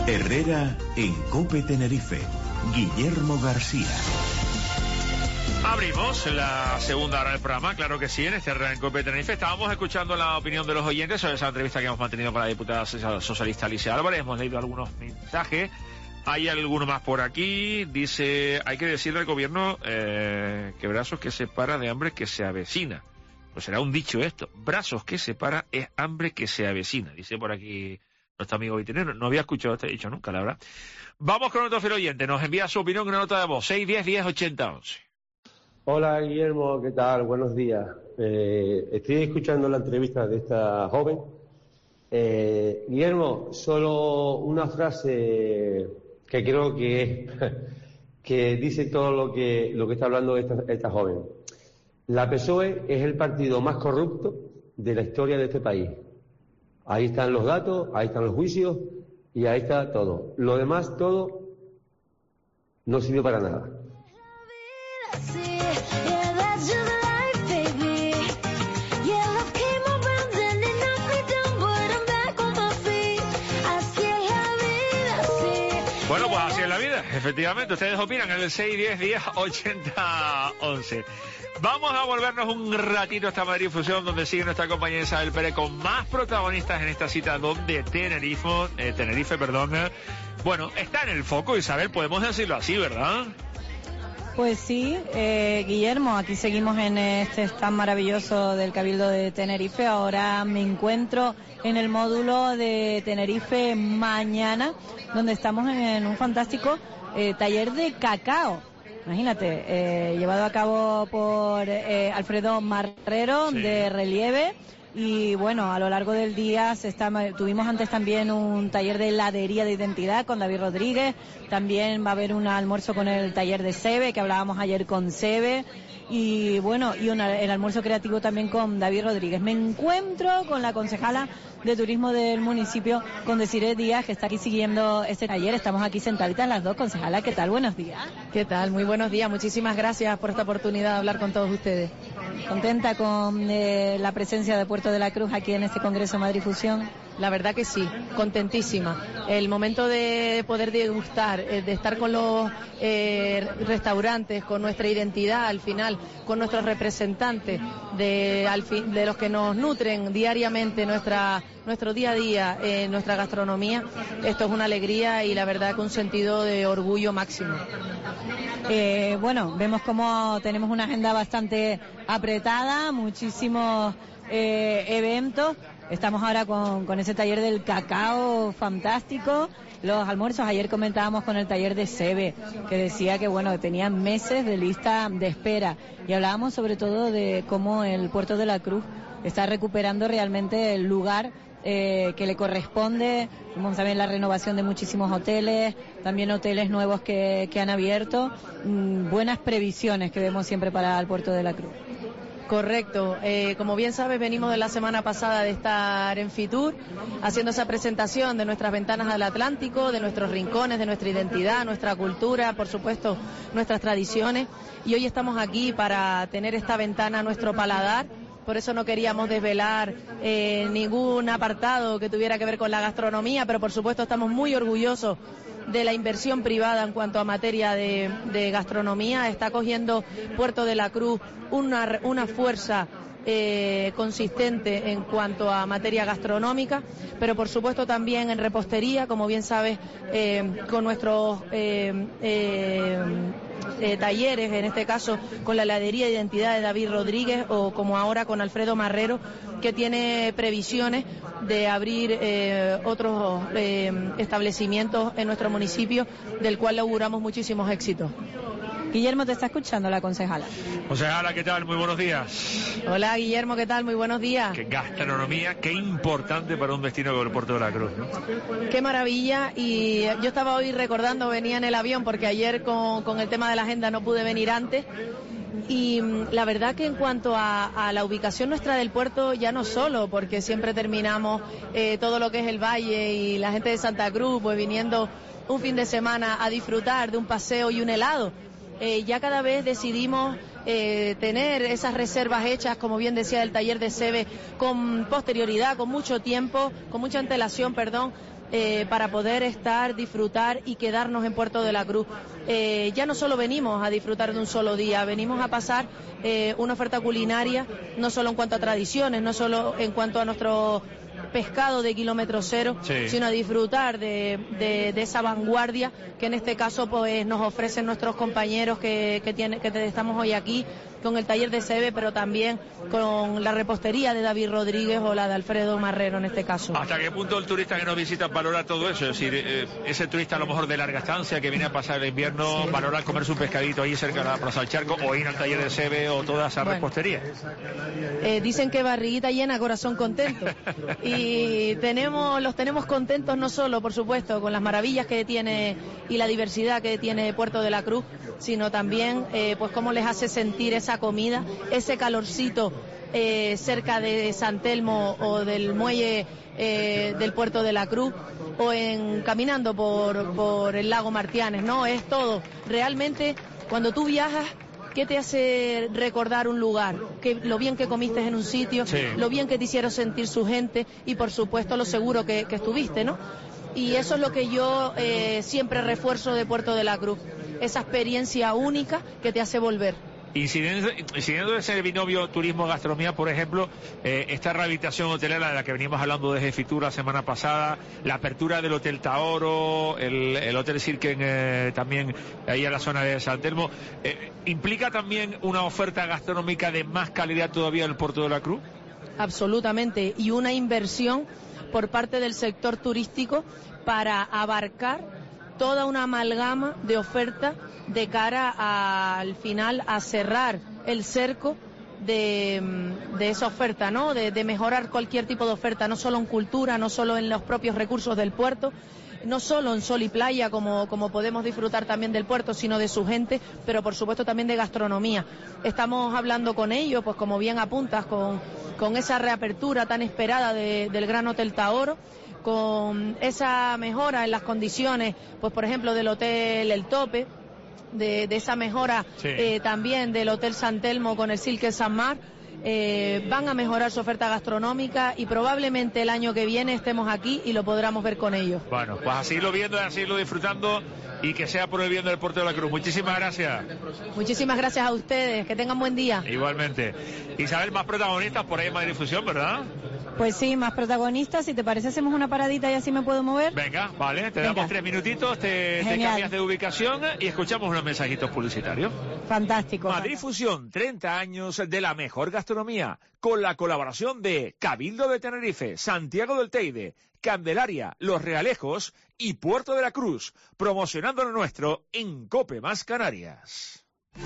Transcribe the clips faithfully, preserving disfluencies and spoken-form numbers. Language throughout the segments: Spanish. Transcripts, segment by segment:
Herrera en COPE Tenerife. Guillermo García. Abrimos la segunda hora del programa, claro que sí, en este Herrera en COPE Tenerife. Estábamos escuchando la opinión de los oyentes sobre esa entrevista que hemos mantenido con la diputada socialista Alicia Álvarez. Hemos leído algunos mensajes. Hay alguno más por aquí. Dice, hay que decirle al gobierno eh, que brazos que separa de hambre que se avecina. Pues será un dicho esto. Brazos que separa es hambre que se avecina. Dice por aquí nuestro amigo Vitinero. No había escuchado este dicho nunca, la verdad. Vamos con otro fiel oyente. Nos envía su opinión en una nota de voz. seis diez diez ochenta once. Hola Guillermo, ¿qué tal? Buenos días. Eh, estoy escuchando la entrevista de esta joven. Eh, Guillermo, solo una frase que creo que, que dice todo lo que, lo que está hablando esta, esta joven. La P S O E es el partido más corrupto de la historia de este país. Ahí están los datos, ahí están los juicios y ahí está todo. Lo demás, todo, no sirve para nada. Bueno, pues así es la vida, efectivamente. Ustedes opinan en el seis diez diez ochenta once. Vamos a volvernos un ratito hasta Madrid Fusión, donde sigue nuestra compañera Isabel Pérez con más protagonistas en esta cita donde Tenerife, eh, Tenerife, perdón, eh, bueno, está en el foco, Isabel, podemos decirlo así, ¿verdad? Pues sí, eh, Guillermo, aquí seguimos en este stand maravilloso del Cabildo de Tenerife. Ahora me encuentro en el módulo de Tenerife Mañana, donde estamos en un fantástico eh, taller de cacao. Imagínate, eh, llevado a cabo por eh, Alfredo Marrero, sí, de Relieve. Y bueno, a lo largo del día se está, tuvimos antes también un taller de heladería de identidad con David Rodríguez. También va a haber un almuerzo con el taller de Sebe, que hablábamos ayer con Sebe. Y bueno, y una, el almuerzo creativo también con David Rodríguez. Me encuentro con la concejala de turismo del municipio, con Desiree Díaz, que está aquí siguiendo este taller. Estamos aquí sentaditas las dos. Concejala, ¿qué tal? Buenos días. ¿Qué tal? Muy buenos días. Muchísimas gracias por esta oportunidad de hablar con todos ustedes. ¿Contenta con eh, la presencia de Puerto de la Cruz aquí en este Congreso Madrid Fusión? La verdad que sí, contentísima. El momento de poder degustar, de estar con los eh, restaurantes, con nuestra identidad al final, con nuestros representantes, de, al fin, de los que nos nutren diariamente nuestra, nuestro día a día, eh, nuestra gastronomía, esto es una alegría y la verdad que un sentido de orgullo máximo. Eh, bueno, vemos como tenemos una agenda bastante apretada, muchísimos eh, eventos. Estamos ahora con, con ese taller del cacao fantástico, los almuerzos. Ayer comentábamos con el taller de Sebe, que decía que bueno, tenían meses de lista de espera. Y hablábamos sobre todo de cómo el Puerto de la Cruz está recuperando realmente el lugar eh, que le corresponde. Vemos también la renovación de muchísimos hoteles, también hoteles nuevos que, que han abierto. Mm, buenas previsiones que vemos siempre para el Puerto de la Cruz. Correcto, eh, como bien sabes, venimos de la semana pasada de estar en Fitur, haciendo esa presentación de nuestras ventanas al Atlántico, de nuestros rincones, de nuestra identidad, nuestra cultura, por supuesto, nuestras tradiciones, y hoy estamos aquí para tener esta ventana a nuestro paladar. Por eso no queríamos desvelar eh, ningún apartado que tuviera que ver con la gastronomía, pero por supuesto estamos muy orgullosos de la inversión privada en cuanto a materia de, de gastronomía. Está cogiendo Puerto de la Cruz una, una fuerza eh, consistente en cuanto a materia gastronómica, pero por supuesto también en repostería, como bien sabes, eh, con nuestros eh, eh, eh, talleres, en este caso con la heladería de identidad de David Rodríguez, o como ahora con Alfredo Marrero, que tiene previsiones de abrir eh, otros eh, establecimientos en nuestro municipio, del cual le auguramos muchísimos éxitos. Guillermo, te está escuchando la concejala. Concejala, ¿qué tal? Muy buenos días. Hola, Guillermo, ¿qué tal? Muy buenos días. Qué gastronomía, qué importante para un destino como el Puerto de la Cruz, ¿no? Qué maravilla. Y yo estaba hoy recordando, venía en el avión, porque ayer con, con el tema de la agenda no pude venir antes. Y la verdad que en cuanto a, a la ubicación nuestra del puerto, ya no solo, porque siempre terminamos eh, todo lo que es el valle y la gente de Santa Cruz, pues viniendo un fin de semana a disfrutar de un paseo y un helado. Eh, ya cada vez decidimos eh, tener esas reservas hechas, como bien decía el taller de Sebe, con posterioridad, con mucho tiempo, con mucha antelación, perdón, eh, para poder estar, disfrutar y quedarnos en Puerto de la Cruz. Eh, ya no solo venimos a disfrutar de un solo día, venimos a pasar eh, una oferta culinaria, no solo en cuanto a tradiciones, no solo en cuanto a nuestro pescado de kilómetro cero, sí, sino a disfrutar de, de, de esa vanguardia que en este caso pues nos ofrecen nuestros compañeros que, que, tiene, que estamos hoy aquí, con el taller de Sebe, pero también con la repostería de David Rodríguez o la de Alfredo Marrero en este caso. ¿Hasta qué punto el turista que nos visita valora todo eso? Es decir, eh, ese turista a lo mejor de larga estancia que viene a pasar el invierno, sí, valora comerse un pescadito ahí cerca de la Plaza del Charco, o ir al taller de Sebe o toda esa bueno, repostería. Eh, dicen que barriguita llena, corazón contento. Y tenemos, los tenemos contentos no solo, por supuesto, con las maravillas que tiene y la diversidad que tiene Puerto de la Cruz, sino también eh, pues cómo les hace sentir esa comida, ese calorcito eh, cerca de San Telmo o del muelle eh, del Puerto de la Cruz, o en caminando por, por el lago Martianes, ¿no? Es todo. Realmente, cuando tú viajas, ¿qué te hace recordar un lugar? Que lo bien que comiste en un sitio, sí, lo bien que te hicieron sentir su gente y, por supuesto, lo seguro que, que estuviste, ¿no? Y eso es lo que yo eh, siempre refuerzo de Puerto de la Cruz, esa experiencia única que te hace volver. Incidiendo, incidiendo en ese binomio turismo-gastronomía, por ejemplo, eh, esta rehabilitación hotelera de la que venimos hablando desde Fitur la semana pasada, la apertura del Hotel Taoro, el, el Hotel Sirken eh, también ahí en la zona de San Telmo, eh, ¿implica también una oferta gastronómica de más calidad todavía en el Puerto de la Cruz? Absolutamente, y una inversión por parte del sector turístico para abarcar toda una amalgama de oferta de cara a, al final a cerrar el cerco de, de esa oferta, ¿no? De, de mejorar cualquier tipo de oferta, no solo en cultura, no solo en los propios recursos del puerto, no solo en sol y playa, como, como podemos disfrutar también del puerto, sino de su gente, pero por supuesto también de gastronomía. Estamos hablando con ellos, pues como bien apuntas, con, con esa reapertura tan esperada de, del Gran Hotel Taoro, con esa mejora en las condiciones, pues por ejemplo del Hotel El Tope, de, de esa mejora sí. eh, también del Hotel San Telmo con el Silke San Mar. Eh, van a mejorar su oferta gastronómica y probablemente el año que viene estemos aquí y lo podremos ver con ellos. Bueno, pues a seguirlo viendo, a seguirlo disfrutando y que sea por el bien del Puerto de la Cruz. Muchísimas gracias. Muchísimas gracias a ustedes, que tengan buen día. Igualmente. Isabel, más protagonistas por ahí en Madrid Fusión, ¿verdad? Pues sí, más protagonistas. Si te parece, hacemos una paradita y así me puedo mover. Venga, vale, te Venga. damos tres minutitos, te, te cambias de ubicación y escuchamos unos mensajitos publicitarios. Fantástico. Madrid Fusión, treinta años de la mejor gastronomía, con la colaboración de Cabildo de Tenerife, Santiago del Teide, Candelaria, Los Realejos y Puerto de la Cruz, promocionando lo nuestro en COPE Más Canarias.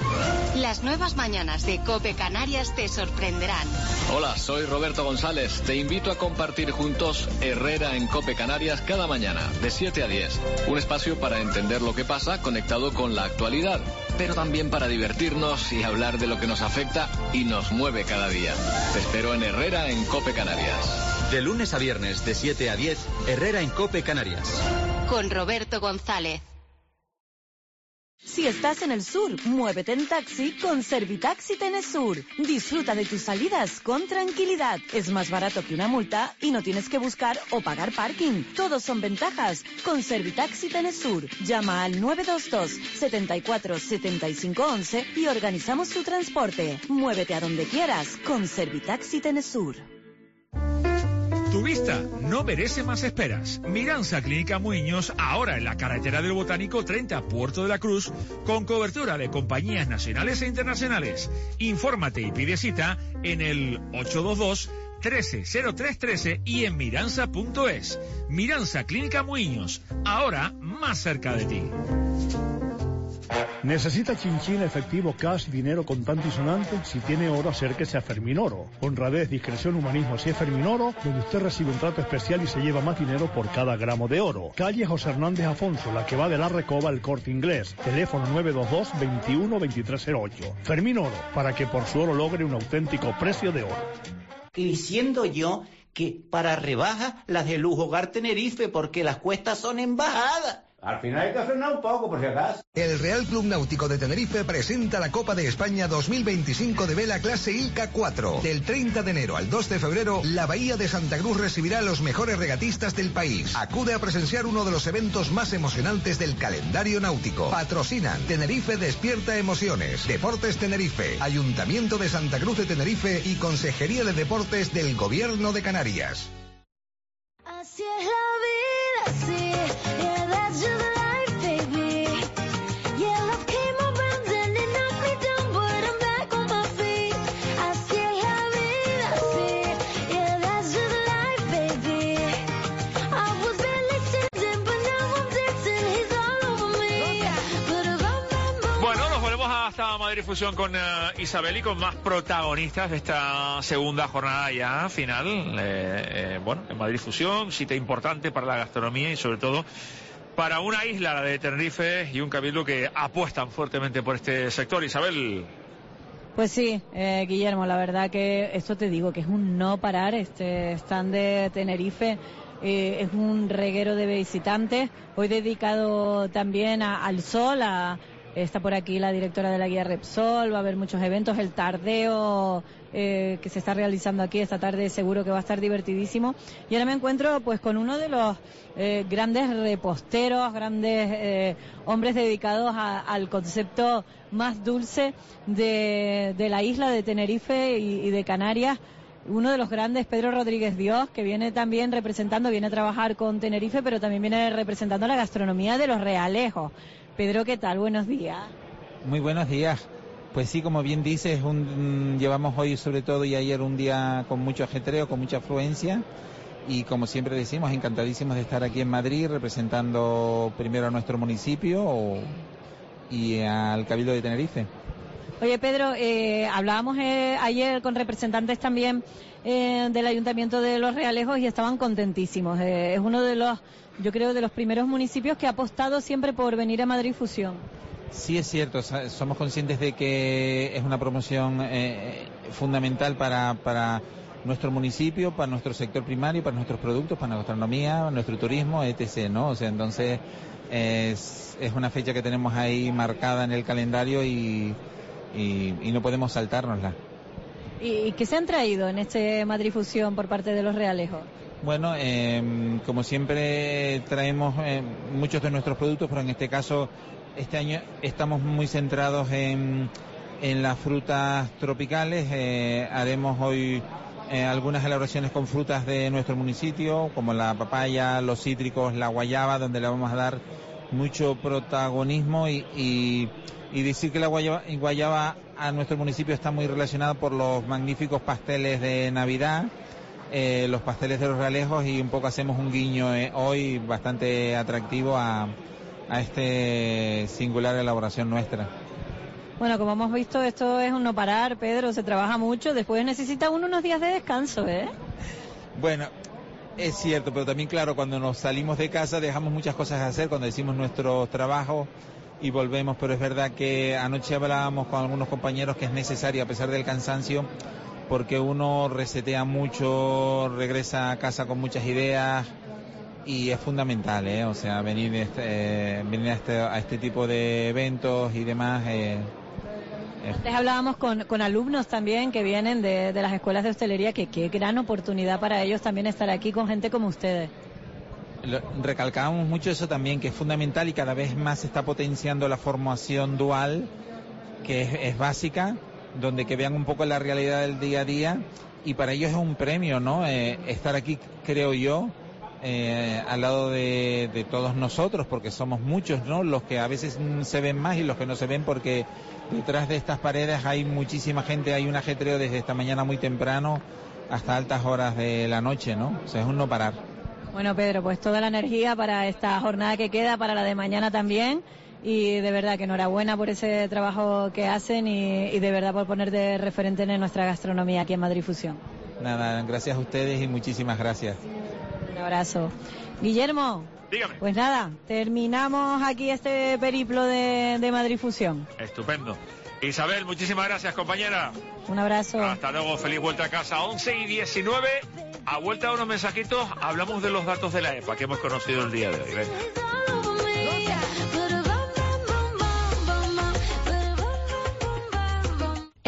Las nuevas mañanas de COPE Canarias te sorprenderán. Hola, soy Roberto González. Te invito a compartir juntos Herrera en COPE Canarias cada mañana, de siete a diez. Un espacio para entender lo que pasa conectado con la actualidad, pero también para divertirnos y hablar de lo que nos afecta y nos mueve cada día. Te espero en Herrera en COPE Canarias. De lunes a viernes, de siete a diez, Herrera en COPE Canarias. Con Roberto González. Si estás en el sur, muévete en taxi con Servitaxi Tenesur. Disfruta de tus salidas con tranquilidad. Es más barato que una multa y no tienes que buscar o pagar parking. Todos son ventajas. Con Servitaxi Tenesur, llama al nueve dos dos, setenta y cuatro, setenta y cinco once y organizamos tu transporte. Muévete a donde quieras con Servitaxi Tenesur. Tu vista no merece más esperas. Miranza Clínica Muiños, ahora en la carretera del Botánico treinta, Puerto de la Cruz, con cobertura de compañías nacionales e internacionales. Infórmate y pide cita en el ocho dos dos, trece cero tres trece y en miranza punto es. Miranza Clínica Muiños, ahora más cerca de ti. ¿Necesita chinchín, efectivo, cash, dinero contante y sonante? Si tiene oro, acérquese a Ferminoro. Honradez, discreción, humanismo, si es Ferminoro, donde usted recibe un trato especial y se lleva más dinero por cada gramo de oro. Calle José Hernández Afonso, la que va de la Recoba al Corte Inglés. Teléfono nueve dos dos, veintiuno, veintitrés cero ocho. Ferminoro, para que por su oro logre un auténtico precio de oro. Diciendo yo que para rebajas las de Lujo Hogar Tenerife, porque las cuestas son en bajada. Al final hay que frenar un poco, por si acaso. El Real Club Náutico de Tenerife presenta la Copa de España dos mil veinticinco de vela clase Ilca cuatro. Del treinta de enero al dos de febrero, la Bahía de Santa Cruz recibirá a los mejores regatistas del país. Acude a presenciar uno de los eventos más emocionantes del calendario náutico. Patrocinan Tenerife Despierta Emociones, Deportes Tenerife, Ayuntamiento de Santa Cruz de Tenerife y Consejería de Deportes del Gobierno de Canarias. Así es la vida, sí. Yeah, that's just life, baby. Yeah, love came around and it knocked me down, but I'm back on my feet. Así es la vida, sí. Yeah, that's just life, baby. I was barely sitting, but now I'm dancing. He's all over me. But if I'm Bueno, nos volvemos hasta Madrid Fusión con uh, Isabel y con más protagonistas de esta segunda jornada ya final. Eh, eh, bueno, en Madrid Fusión, sitio importante para la gastronomía y sobre todo para una isla, la de Tenerife, y un cabildo que apuestan fuertemente por este sector. Isabel. Pues sí, eh, Guillermo, la verdad que esto te digo, que es un no parar. Este stand de Tenerife eh, es un reguero de visitantes, hoy dedicado también a, al sol, a... Está por aquí la directora de la guía Repsol, va a haber muchos eventos, el tardeo eh, que se está realizando aquí esta tarde seguro que va a estar divertidísimo. Y ahora me encuentro pues con uno de los eh, grandes reposteros, grandes eh, hombres dedicados a, al concepto más dulce de, de la isla de Tenerife y, y de Canarias. Uno de los grandes, Pedro Rodríguez Dios, que viene también representando, viene a trabajar con Tenerife, pero también viene representando la gastronomía de los Realejos. Pedro, ¿qué tal? Buenos días. Muy buenos días. Pues sí, como bien dices, un, llevamos hoy sobre todo y ayer un día con mucho ajetreo, con mucha afluencia, y como siempre decimos, encantadísimos de estar aquí en Madrid representando primero a nuestro municipio o, y al Cabildo de Tenerife. Oye, Pedro, eh, hablábamos eh, ayer con representantes también eh, del Ayuntamiento de Los Realejos y estaban contentísimos. Eh, es uno de los, yo creo, de los primeros municipios que ha apostado siempre por venir a Madrid Fusión. Sí, es cierto. Somos conscientes de que es una promoción eh, fundamental para, para nuestro municipio, para nuestro sector primario, para nuestros productos, para nuestra gastronomía, nuestro turismo, etcétera, ¿no? O sea, entonces es, es una fecha que tenemos ahí marcada en el calendario y Y, y no podemos saltárnosla. ¿Y qué se han traído en este Madrid Fusión por parte de Los Realejos? Bueno, eh, como siempre traemos eh, muchos de nuestros productos, pero en este caso este año estamos muy centrados en, en las frutas tropicales. Eh, haremos hoy eh, algunas elaboraciones con frutas de nuestro municipio, como la papaya, los cítricos, la guayaba, donde le vamos a dar mucho protagonismo y, y Y decir que la guayaba, guayaba a nuestro municipio está muy relacionada por los magníficos pasteles de Navidad, eh, los pasteles de Los Realejos, y un poco hacemos un guiño eh, hoy bastante atractivo a, a este singular elaboración nuestra. Bueno, como hemos visto, esto es un no parar, Pedro, se trabaja mucho, después necesita uno unos días de descanso, ¿eh? Bueno, es cierto, pero también claro, cuando nos salimos de casa dejamos muchas cosas a hacer, cuando decimos nuestro trabajo y volvemos, pero es verdad que anoche hablábamos con algunos compañeros que es necesario, a pesar del cansancio, porque uno resetea mucho, regresa a casa con muchas ideas y es fundamental, ¿eh? O sea, venir, este, eh, venir a, este, a este tipo de eventos y demás. Eh, eh. Antes hablábamos con, con alumnos también que vienen de, de las escuelas de hostelería, que qué gran oportunidad para ellos también estar aquí con gente como ustedes. Recalcábamos mucho eso también, que es fundamental, y cada vez más se está potenciando la formación dual, que es, es básica, donde que vean un poco la realidad del día a día, y para ellos es un premio, ¿no? Eh, estar aquí, creo yo, eh, al lado de, de todos nosotros, porque somos muchos, ¿no? Los que a veces se ven más y los que no se ven, porque detrás de estas paredes hay muchísima gente, hay un ajetreo desde esta mañana muy temprano hasta altas horas de la noche, ¿no? O sea, es un no parar. Bueno, Pedro, pues toda la energía para esta jornada que queda, para la de mañana también, y de verdad que enhorabuena por ese trabajo que hacen y, y de verdad por poner de referente en nuestra gastronomía aquí en Madrid Fusión. Nada, gracias a ustedes y muchísimas gracias. Un abrazo. Guillermo. Dígame. Pues nada, terminamos aquí este periplo de, de Madrid Fusión. Estupendo. Isabel, muchísimas gracias, compañera. Un abrazo. Hasta luego, feliz vuelta a casa. once y diecinueve, a vuelta a unos mensajitos, hablamos de los datos de la E P A que hemos conocido el día de hoy. Venga.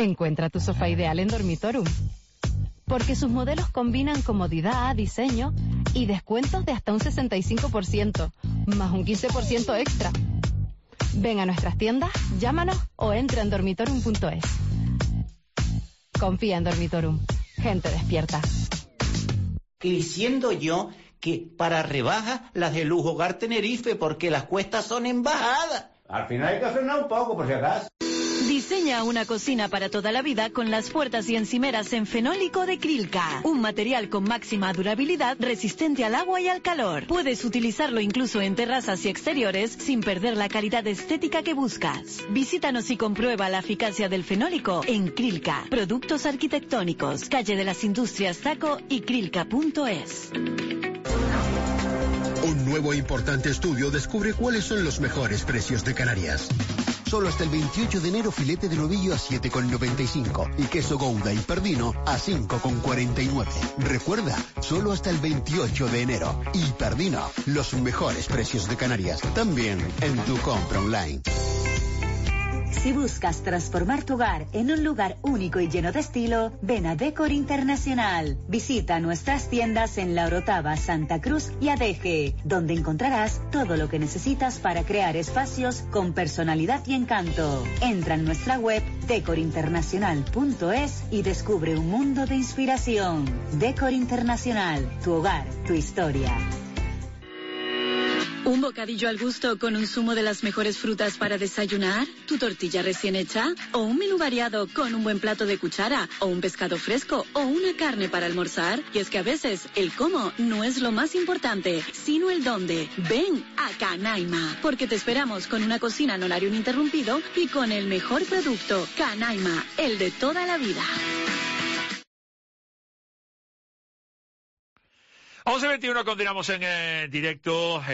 Encuentra tu sofá ideal en Dormitorum, porque sus modelos combinan comodidad, diseño y descuentos de hasta un sesenta y cinco por ciento, más un quince por ciento extra. Ven a nuestras tiendas, llámanos o entra en dormitorum punto es. Confía en Dormitorum. Gente despierta. Y diciendo yo que para rebajas las de Lujo Hogar Tenerife, porque las cuestas son en bajada. Al final hay que frenar un poco, por si acaso. Diseña una cocina para toda la vida con las puertas y encimeras en fenólico de Krilka. Un material con máxima durabilidad, resistente al agua y al calor. Puedes utilizarlo incluso en terrazas y exteriores sin perder la calidad estética que buscas. Visítanos y comprueba la eficacia del fenólico en Krilka. Productos arquitectónicos, calle de las Industrias Taco y krilka punto es. Un nuevo e importante estudio descubre cuáles son los mejores precios de Canarias. Solo hasta el veintiocho de enero filete de novillo a siete con noventa y cinco y queso Gouda y Perdino a cinco con cuarenta y nueve. Recuerda, solo hasta el veintiocho de enero. Y Perdino, los mejores precios de Canarias, también en tu compra online. Si buscas transformar tu hogar en un lugar único y lleno de estilo, ven a Decor Internacional. Visita nuestras tiendas en La Orotava, Santa Cruz y Adeje, donde encontrarás todo lo que necesitas para crear espacios con personalidad y encanto. Entra en nuestra web decor internacional punto es y descubre un mundo de inspiración. Decor Internacional, tu hogar, tu historia. ¿Un bocadillo al gusto con un zumo de las mejores frutas para desayunar? ¿Tu tortilla recién hecha? ¿O un menú variado con un buen plato de cuchara? ¿O un pescado fresco? ¿O una carne para almorzar? Y es que a veces el cómo no es lo más importante, sino el dónde. Ven a Canaima, porque te esperamos con una cocina en horario ininterrumpido y con el mejor producto. Canaima, el de toda la vida. once veintiuno, continuamos en eh, directo.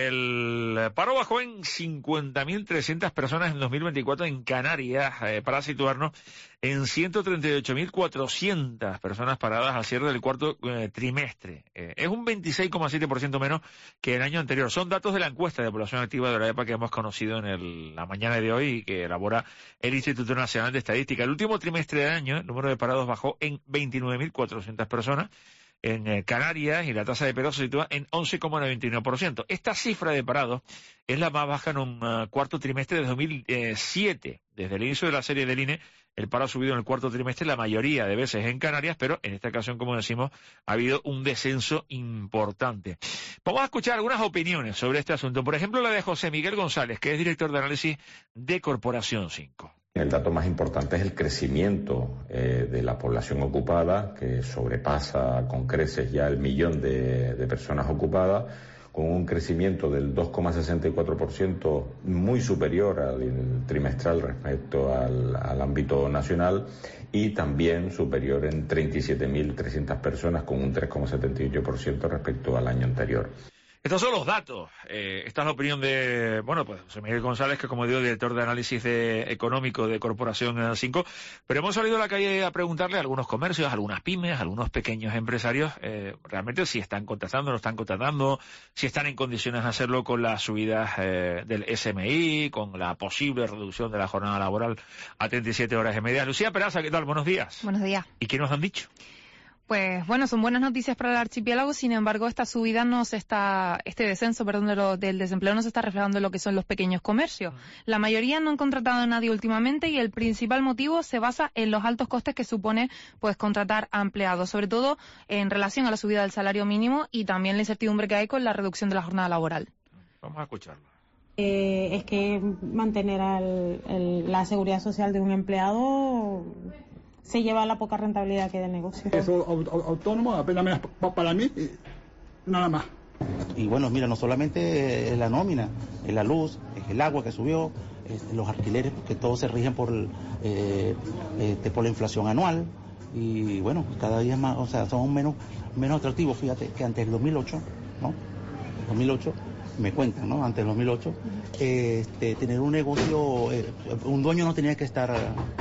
El paro bajó en cincuenta mil trescientas personas en dos mil veinticuatro en Canarias, eh, para situarnos en ciento treinta y ocho mil cuatrocientas personas paradas al cierre del cuarto eh, trimestre. Eh, es un veintiséis coma siete por ciento menos que el año anterior. Son datos de la encuesta de población activa de la E P A que hemos conocido en el, la mañana de hoy y que elabora el Instituto Nacional de Estadística. El último trimestre del año, el número de parados bajó en veintinueve mil cuatrocientas personas. En eh, Canarias, y la tasa de paro se sitúa en once coma noventa y nueve por ciento. Esta cifra de parados es la más baja en un uh, cuarto trimestre de dos mil siete. Desde el inicio de la serie del I N E, el paro ha subido en el cuarto trimestre la mayoría de veces en Canarias, pero en esta ocasión, como decimos, ha habido un descenso importante. Vamos a escuchar algunas opiniones sobre este asunto. Por ejemplo, la de José Miguel González, que es director de análisis de Corporación cinco. El dato más importante es el crecimiento eh, de la población ocupada, que sobrepasa con creces ya el millón de, de personas ocupadas, con un crecimiento del dos coma sesenta y cuatro por ciento muy superior al trimestral respecto al, al ámbito nacional y también superior en treinta y siete mil trescientas personas, con un tres coma setenta y ocho por ciento respecto al año anterior. Estos son los datos. Eh, esta es la opinión de, bueno, pues José Miguel González, que como digo, director de análisis de, económico de Corporación cinco. Pero hemos salido a la calle a preguntarle a algunos comercios, a algunas pymes, a algunos pequeños empresarios, eh, realmente si están contratando, no están contratando, si están en condiciones de hacerlo con las subidas eh, del S M I, con la posible reducción de la jornada laboral a treinta y siete horas y media. Lucía Peraza, ¿qué tal? Buenos días. Buenos días. ¿Y qué nos han dicho? Pues bueno, son buenas noticias para el archipiélago, sin embargo esta subida no se está, este descenso, perdón, de lo, del desempleo no se está reflejando en lo que son los pequeños comercios. La mayoría no han contratado a nadie últimamente y el principal motivo se basa en los altos costes que supone pues contratar a empleados, sobre todo en relación a la subida del salario mínimo y también la incertidumbre que hay con la reducción de la jornada laboral. Vamos a escucharlo. Eh, es que mantener al, el, la seguridad social de un empleado se lleva la poca rentabilidad que hay del negocio. Eso autónomo apenas para mí, nada más. Y bueno, mira, no solamente es la nómina, es la luz, es el agua que subió, es los alquileres, que todos se rigen por, eh, eh, por la inflación anual. Y bueno, cada día más, o sea, son menos, menos atractivos, fíjate, que antes del dos mil ocho, ¿no? dos mil ocho, me cuentan, ¿no? Antes del dos mil ocho, eh, este, tener un negocio, eh, un dueño no tenía que estar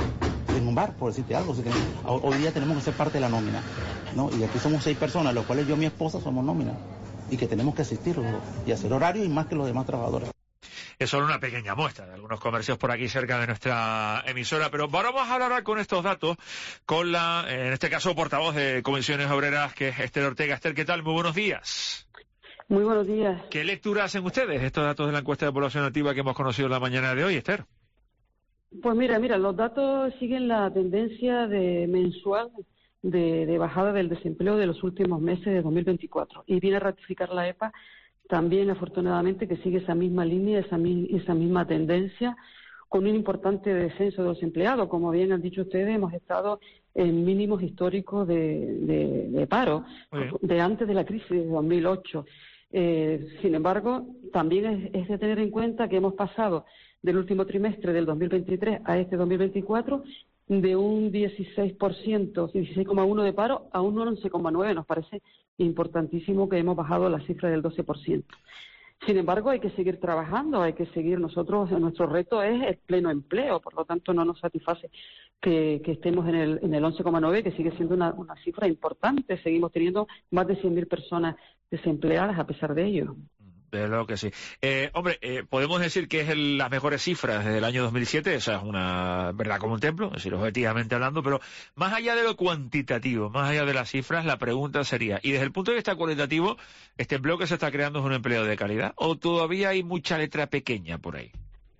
en un bar, por decirte algo. Así que hoy día tenemos que ser parte de la nómina, ¿no? Y aquí somos seis personas, los cuales yo y mi esposa somos nómina, y que tenemos que asistir y hacer horario y más que los demás trabajadores. es solo una pequeña muestra de algunos comercios por aquí cerca de nuestra emisora. Pero vamos a hablar con estos datos con la, en este caso, portavoz de Comisiones Obreras, que es Esther Ortega. Esther, ¿qué tal? Muy buenos días. Muy buenos días. ¿Qué lectura hacen ustedes de estos datos de la encuesta de población activa que hemos conocido en la mañana de hoy, Esther? Pues mira, mira, los datos siguen la tendencia de mensual de, de bajada del desempleo de los últimos meses de dos mil veinticuatro. Y viene a ratificar la E P A también, afortunadamente, que sigue esa misma línea, esa, esa misma tendencia, con un importante descenso de los empleados. Como bien han dicho ustedes, hemos estado en mínimos históricos de, de, de paro, de antes de la crisis de dos mil ocho. Eh, sin embargo, también es, es de tener en cuenta que hemos pasado del último trimestre del dos mil veintitrés a este dos mil veinticuatro de un dieciséis por ciento, dieciséis coma uno por ciento de paro a un once coma nueve por ciento. Nos parece importantísimo que hemos bajado la cifra del doce por ciento. Sin embargo, hay que seguir trabajando, hay que seguir. Nosotros, nuestro reto es el pleno empleo, por lo tanto no nos satisface que, que estemos en el, en el once coma nueve, que sigue siendo una, una cifra importante. Seguimos teniendo más de cien mil personas desempleadas a pesar de ello. Desde luego que sí. Eh, hombre, eh, podemos decir que es el, las mejores cifras desde el año dos mil siete, esa es una verdad como un templo, es decir, objetivamente hablando, pero más allá de lo cuantitativo, más allá de las cifras, la pregunta sería, y desde el punto de vista cualitativo, ¿este empleo que se está creando es un empleo de calidad o todavía hay mucha letra pequeña por ahí?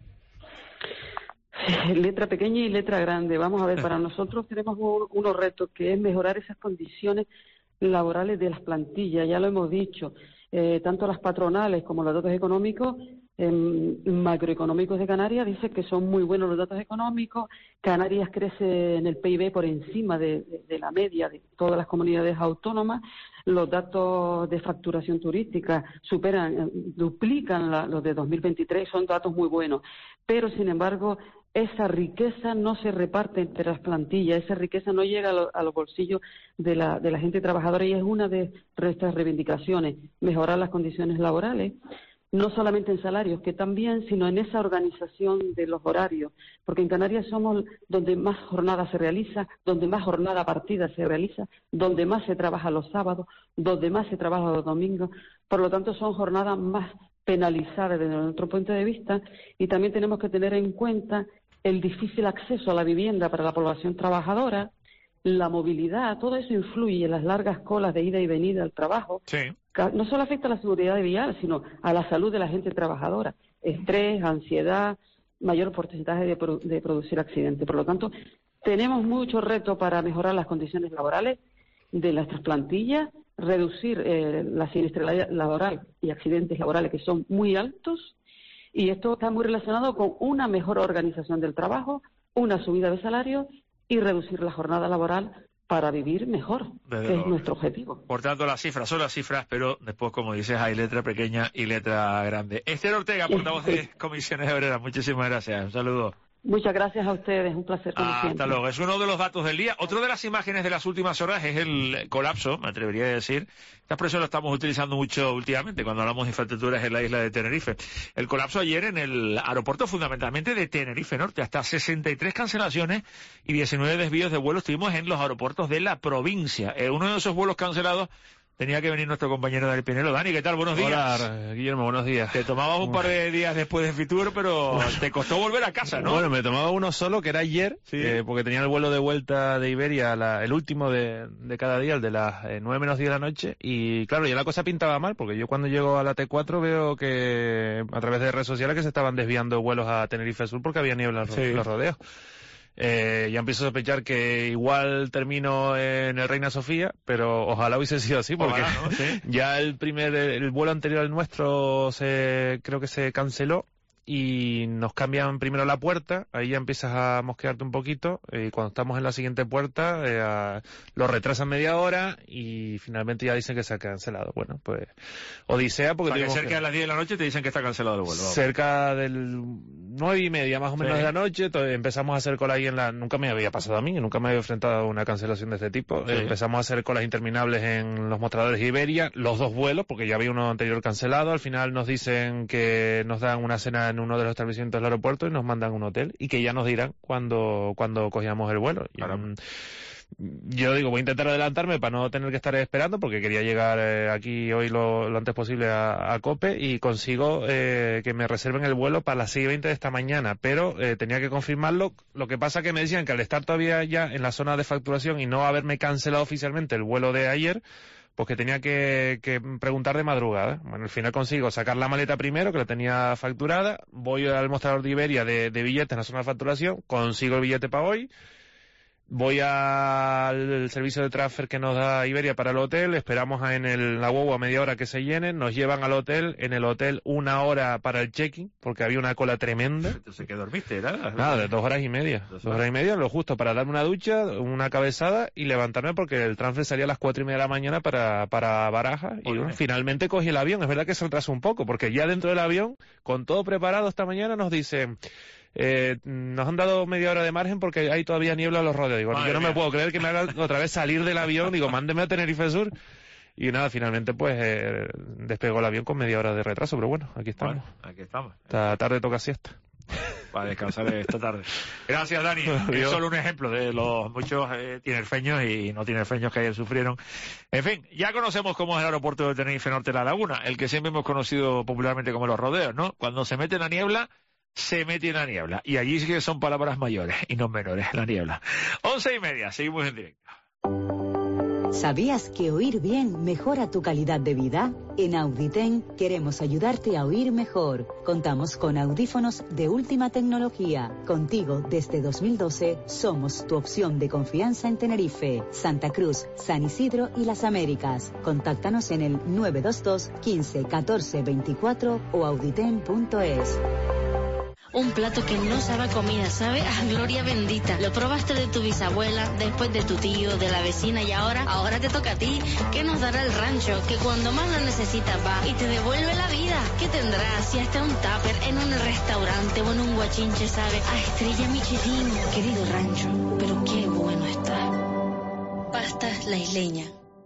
Letra pequeña y letra grande. Vamos a ver, para nosotros tenemos un, unos retos, que es mejorar esas condiciones laborales de las plantillas, ya lo hemos dicho. Eh, tanto las patronales como los datos económicos, eh, macroeconómicos de Canarias, dicen que son muy buenos los datos económicos. Canarias crece en el P I B por encima de, de, de la media de todas las comunidades autónomas. Los datos de facturación turística superan, eh, duplican la, los de dos mil veintitrés, son datos muy buenos. Pero, sin embargo, esa riqueza no se reparte entre las plantillas, esa riqueza no llega a, lo, a los bolsillos de la, de la gente trabajadora, y es una de nuestras reivindicaciones, mejorar las condiciones laborales, no solamente en salarios, que también, sino en esa organización de los horarios, porque en Canarias somos donde más jornada se realiza, donde más jornada partida se realiza, donde más se trabaja los sábados, donde más se trabaja los domingos, por lo tanto son jornadas más penalizadas desde nuestro punto de vista, y también tenemos que tener en cuenta el difícil acceso a la vivienda para la población trabajadora, la movilidad, todo eso influye en las largas colas de ida y venida al trabajo. Sí. No solo afecta a la seguridad vial, sino a la salud de la gente trabajadora. Estrés, ansiedad, mayor porcentaje de, produ- de producir accidentes. Por lo tanto, tenemos mucho reto para mejorar las condiciones laborales de nuestras plantillas, reducir eh, la siniestralidad laboral y accidentes laborales que son muy altos, y esto está muy relacionado con una mejor organización del trabajo, una subida de salario y reducir la jornada laboral para vivir mejor, Desde que luego. es nuestro objetivo. Por tanto, las cifras son las cifras, pero después, como dices, hay letra pequeña y letra grande. Esther Ortega, portavoz de Comisiones Obreras, muchísimas gracias. Un saludo. Muchas gracias a ustedes, un placer como Hasta siempre. luego. Es uno de los datos del día. Otro de las imágenes de las últimas horas es el colapso, me atrevería a decir. Esta expresión la estamos utilizando mucho últimamente cuando hablamos de infraestructuras en la isla de Tenerife. El colapso ayer en el aeropuerto, fundamentalmente de Tenerife Norte. Hasta sesenta y tres cancelaciones y diecinueve desvíos de vuelos tuvimos en los aeropuertos de la provincia. Eh, uno de esos vuelos cancelados tenía que venir nuestro compañero Dani Pinelo. Dani, ¿qué tal? Buenos días. Hola, Guillermo, buenos días. Te tomabas un par de días después de Fitur, pero te costó volver a casa, ¿no? Bueno, me tomaba uno solo, que era ayer, Sí. eh, porque tenía el vuelo de vuelta de Iberia, la- el último de, de cada día, el de las eh, nueve menos diez de la noche, y claro, ya la cosa pintaba mal, porque yo cuando llego a la T cuatro veo que a través de redes sociales que se estaban desviando vuelos a Tenerife Sur porque había niebla en los- Sí. los rodeos. Eh, ya empiezo a sospechar que igual termino en el Reina Sofía, pero ojalá hubiese sido así, porque Ojalá, ¿no? Sí. ya el primer, el vuelo anterior al nuestro se, creo que se canceló, y nos cambian primero la puerta, ahí ya empiezas a mosquearte un poquito, y cuando estamos en la siguiente puerta, eh, a- lo retrasan media hora, y finalmente ya dicen que se ha cancelado. Bueno, pues, odisea, O porque sea, que tuvimos cerca que- de las diez de la noche te dicen que está cancelado el vuelo. cerca del nueve y media más o menos Sí. de la noche, to- empezamos a hacer cola ahí en la, nunca me había pasado a mí, nunca me había enfrentado a una cancelación de este tipo. Sí. Eh, empezamos a hacer colas interminables en los mostradores de Iberia, los dos vuelos, porque ya había uno anterior cancelado. Al final nos dicen que nos dan una cena en uno de los establecimientos del aeropuerto y nos mandan a un hotel, y que ya nos dirán cuando, cuando cogíamos el vuelo. Y, mm, yo digo, voy a intentar adelantarme para no tener que estar esperando, porque quería llegar eh, aquí hoy lo, lo antes posible a, a COPE, y consigo eh, que me reserven el vuelo para las seis y veinte de esta mañana, pero eh, tenía que confirmarlo. Lo que pasa que me decían que al estar todavía ya en la zona de facturación y no haberme cancelado oficialmente el vuelo de ayer, pues que tenía que, que preguntar de madrugada. Bueno, al final consigo sacar la maleta primero, que la tenía facturada, voy al mostrador de Iberia de, de billetes en la zona de facturación, consigo el billete para hoy, voy al servicio de transfer que nos da Iberia para el hotel, esperamos en el, la guagua media hora que se llene, nos llevan al hotel, en el hotel una hora para el check-in, porque había una cola tremenda. Entonces, ¿qué dormiste? Nada, Nada, de dos horas y media. Dos horas. dos horas y media, lo justo para darme una ducha, una cabezada y levantarme, porque el transfer salía a las cuatro y media de la mañana para, para Barajas. Y bueno, finalmente cogí el avión. Es verdad que se retrasó un poco, porque ya dentro del avión, con todo preparado esta mañana, nos dicen... Eh, nos han dado media hora de margen porque hay todavía niebla a los rodeos. Digo, yo no me puedo creer que me haga otra vez salir del avión. Digo, mándeme a Tenerife Sur. Y nada, finalmente pues eh, despegó el avión con media hora de retraso. Pero bueno, aquí estamos. Bueno, aquí estamos. Esta tarde toca siesta. Para descansar esta tarde. Gracias, Dani. Es solo un ejemplo de los muchos eh, tinerfeños y no tinerfeños que ayer sufrieron. En fin, ya conocemos cómo es el aeropuerto de Tenerife Norte de la Laguna, el que siempre hemos conocido popularmente como los rodeos, ¿no? Cuando se mete en la niebla, se mete en la niebla. Y allí sí que son palabras mayores y no menores, la niebla. Once y media, seguimos en directo. ¿Sabías que oír bien mejora tu calidad de vida? En Auditen queremos ayudarte a oír mejor. Contamos con audífonos de última tecnología. Contigo desde dos mil doce somos tu opción de confianza en Tenerife, Santa Cruz, San Isidro y las Américas. Contáctanos en el nueve dos dos, quince, catorce, veinticuatro o auditen punto es. Un plato que no sabe a comida, sabe a gloria bendita. Lo probaste de tu bisabuela, después de tu tío, de la vecina y ahora, ahora te toca a ti. ¿Qué nos dará el rancho? Que cuando más lo necesitas va y te devuelve la vida. ¿Qué tendrás si hasta un tupper en un restaurante o en un guachinche sabe a estrella Michelin? Querido rancho, pero qué bueno está. Pastas La Isleña.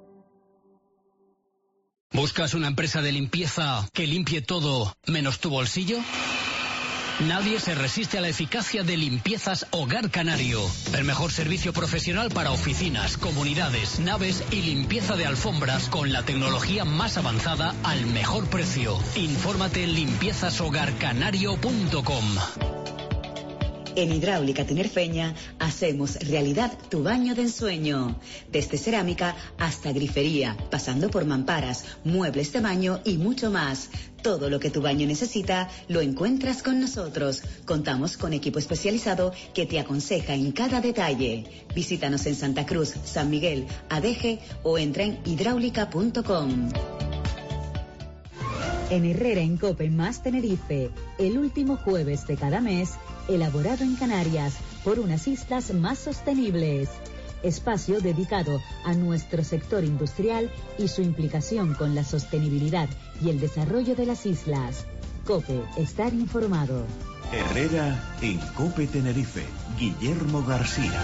¿Buscas una empresa de limpieza que limpie todo menos tu bolsillo? Nadie se resiste a la eficacia de Limpiezas Hogar Canario. El mejor servicio profesional para oficinas, comunidades, naves y limpieza de alfombras con la tecnología más avanzada al mejor precio. Infórmate en limpiezas hogar canario punto com. En Hidráulica Tinerfeña hacemos realidad tu baño de ensueño. Desde cerámica hasta grifería, pasando por mamparas, muebles de baño y mucho más. Todo lo que tu baño necesita lo encuentras con nosotros. Contamos con equipo especializado que te aconseja en cada detalle. Visítanos en Santa Cruz, San Miguel, Adeje o entra en hidráulica punto com. En Herrera en Cope más Tenerife, el último jueves de cada mes, elaborado en Canarias por unas islas más sostenibles. Espacio dedicado a nuestro sector industrial y su implicación con la sostenibilidad y el desarrollo de las islas. COPE, estar informado. Herrera en COPE Tenerife, Guillermo García.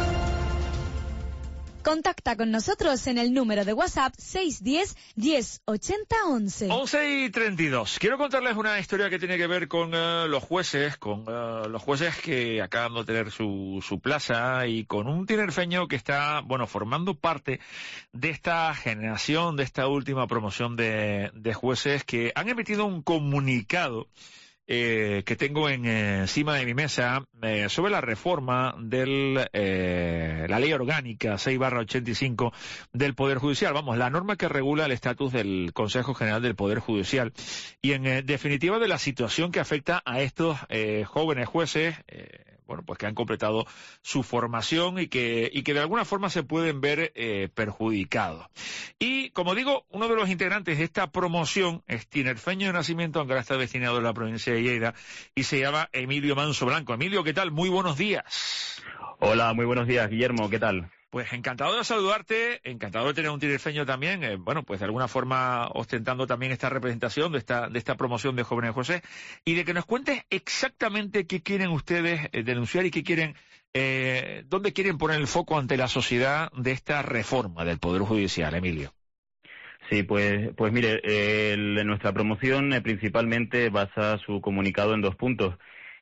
Contacta con nosotros en el número de WhatsApp seis uno cero, diez, ochenta, once. once y treinta y dos. Quiero contarles una historia que tiene que ver con uh, los jueces, con uh, los jueces que acaban de tener su, su plaza y con un tinerfeño que está, bueno, formando parte de esta generación, de esta última promoción de, de jueces que han emitido un comunicado Eh, que tengo en, eh, encima de mi mesa eh, sobre la reforma de eh, la ley orgánica seis barra ochenta y cinco del Poder Judicial. Vamos, la norma que regula el estatus del Consejo General del Poder Judicial y en eh, definitiva de la situación que afecta a estos eh, jóvenes jueces, eh, bueno, pues que han completado su formación y que, y que de alguna forma se pueden ver eh, perjudicados. Y, como digo, uno de los integrantes de esta promoción es tinerfeño de nacimiento, aunque ahora está destinado en la provincia de Lleida, y se llama Emilio Manso Blanco. Emilio, ¿qué tal? Muy buenos días. Hola, muy buenos días, Guillermo, ¿qué tal? Pues encantado de saludarte, encantado de tener un tinerfeño también, eh, bueno, pues de alguna forma ostentando también esta representación de esta de esta promoción de jóvenes jueces, y de que nos cuentes exactamente qué quieren ustedes eh, denunciar y qué quieren, eh, dónde quieren poner el foco ante la sociedad de esta reforma del Poder Judicial, Emilio. Sí, pues, pues mire, eh, el, nuestra promoción eh, principalmente basa su comunicado en dos puntos.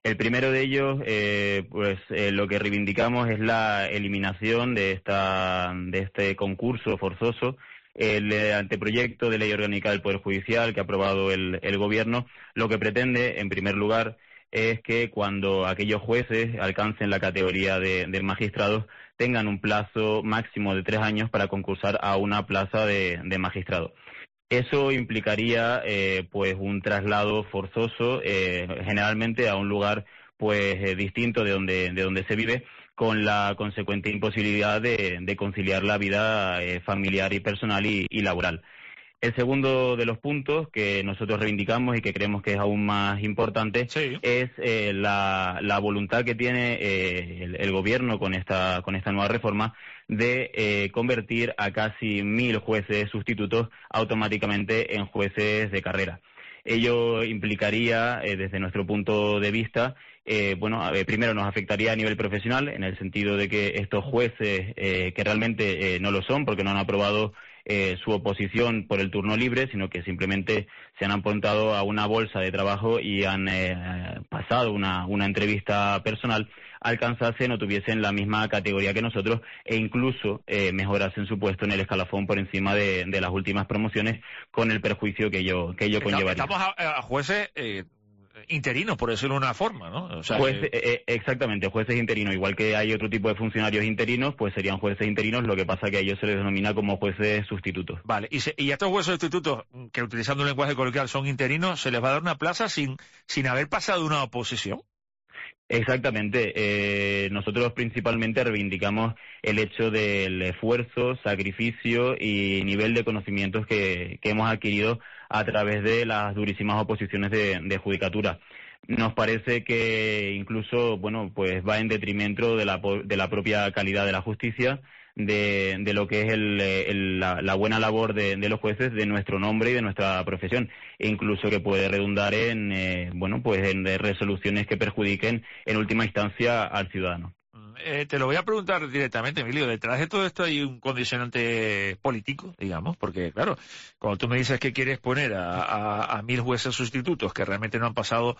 El primero de ellos, eh, pues eh, lo que reivindicamos es la eliminación de esta de este concurso forzoso. El eh, anteproyecto de ley orgánica del Poder Judicial que ha aprobado el, el Gobierno, lo que pretende, en primer lugar, es que cuando aquellos jueces alcancen la categoría de, de magistrados tengan un plazo máximo de tres años para concursar a una plaza de, de magistrado. Eso implicaría eh, pues un traslado forzoso, eh, generalmente a un lugar pues eh, distinto de donde de donde se vive, con la consecuente imposibilidad de, de conciliar la vida eh, familiar y personal y, y laboral. El segundo de los puntos que nosotros reivindicamos y que creemos que es aún más importante sí. es eh, la, la voluntad que tiene eh, el, el Gobierno con esta con esta nueva reforma de eh, convertir a casi mil jueces sustitutos automáticamente en jueces de carrera. Ello implicaría, eh, desde nuestro punto de vista, eh, bueno, eh, primero nos afectaría a nivel profesional, en el sentido de que estos jueces, eh, que realmente eh, no lo son porque no han aprobado eh, su oposición por el turno libre, sino que simplemente se han apuntado a una bolsa de trabajo y han eh, pasado una, una entrevista personal, alcanzasen o tuviesen la misma categoría que nosotros e incluso eh, mejorasen su puesto en el escalafón por encima de, de las últimas promociones, con el perjuicio que ello, que ello conllevaría. Estamos a, a jueces eh, interinos, por decirlo de una forma, ¿no? O sea, Juez, que... eh, exactamente, jueces interinos. Igual que hay otro tipo de funcionarios interinos, pues serían jueces interinos, lo que pasa que a ellos se les denomina como jueces sustitutos. Vale, y, se, y a estos jueces sustitutos, que utilizando un lenguaje coloquial son interinos, ¿se les va a dar una plaza sin, sin haber pasado una oposición? Exactamente. Eh, nosotros principalmente reivindicamos el hecho del esfuerzo, sacrificio y nivel de conocimientos que, que hemos adquirido a través de las durísimas oposiciones de, de judicatura. Nos parece que incluso, bueno, pues va en detrimento de la, de la propia calidad de la justicia, de, de lo que es el, el, la, la buena labor de, de los jueces, de nuestro nombre y de nuestra profesión, e incluso que puede redundar en, eh, bueno, pues en resoluciones que perjudiquen en última instancia al ciudadano. Eh, te lo voy a preguntar directamente, Emilio. Detrás de todo esto hay un condicionante político, digamos, porque, claro, cuando tú me dices que quieres poner a, a, a mil jueces sustitutos que realmente no han pasado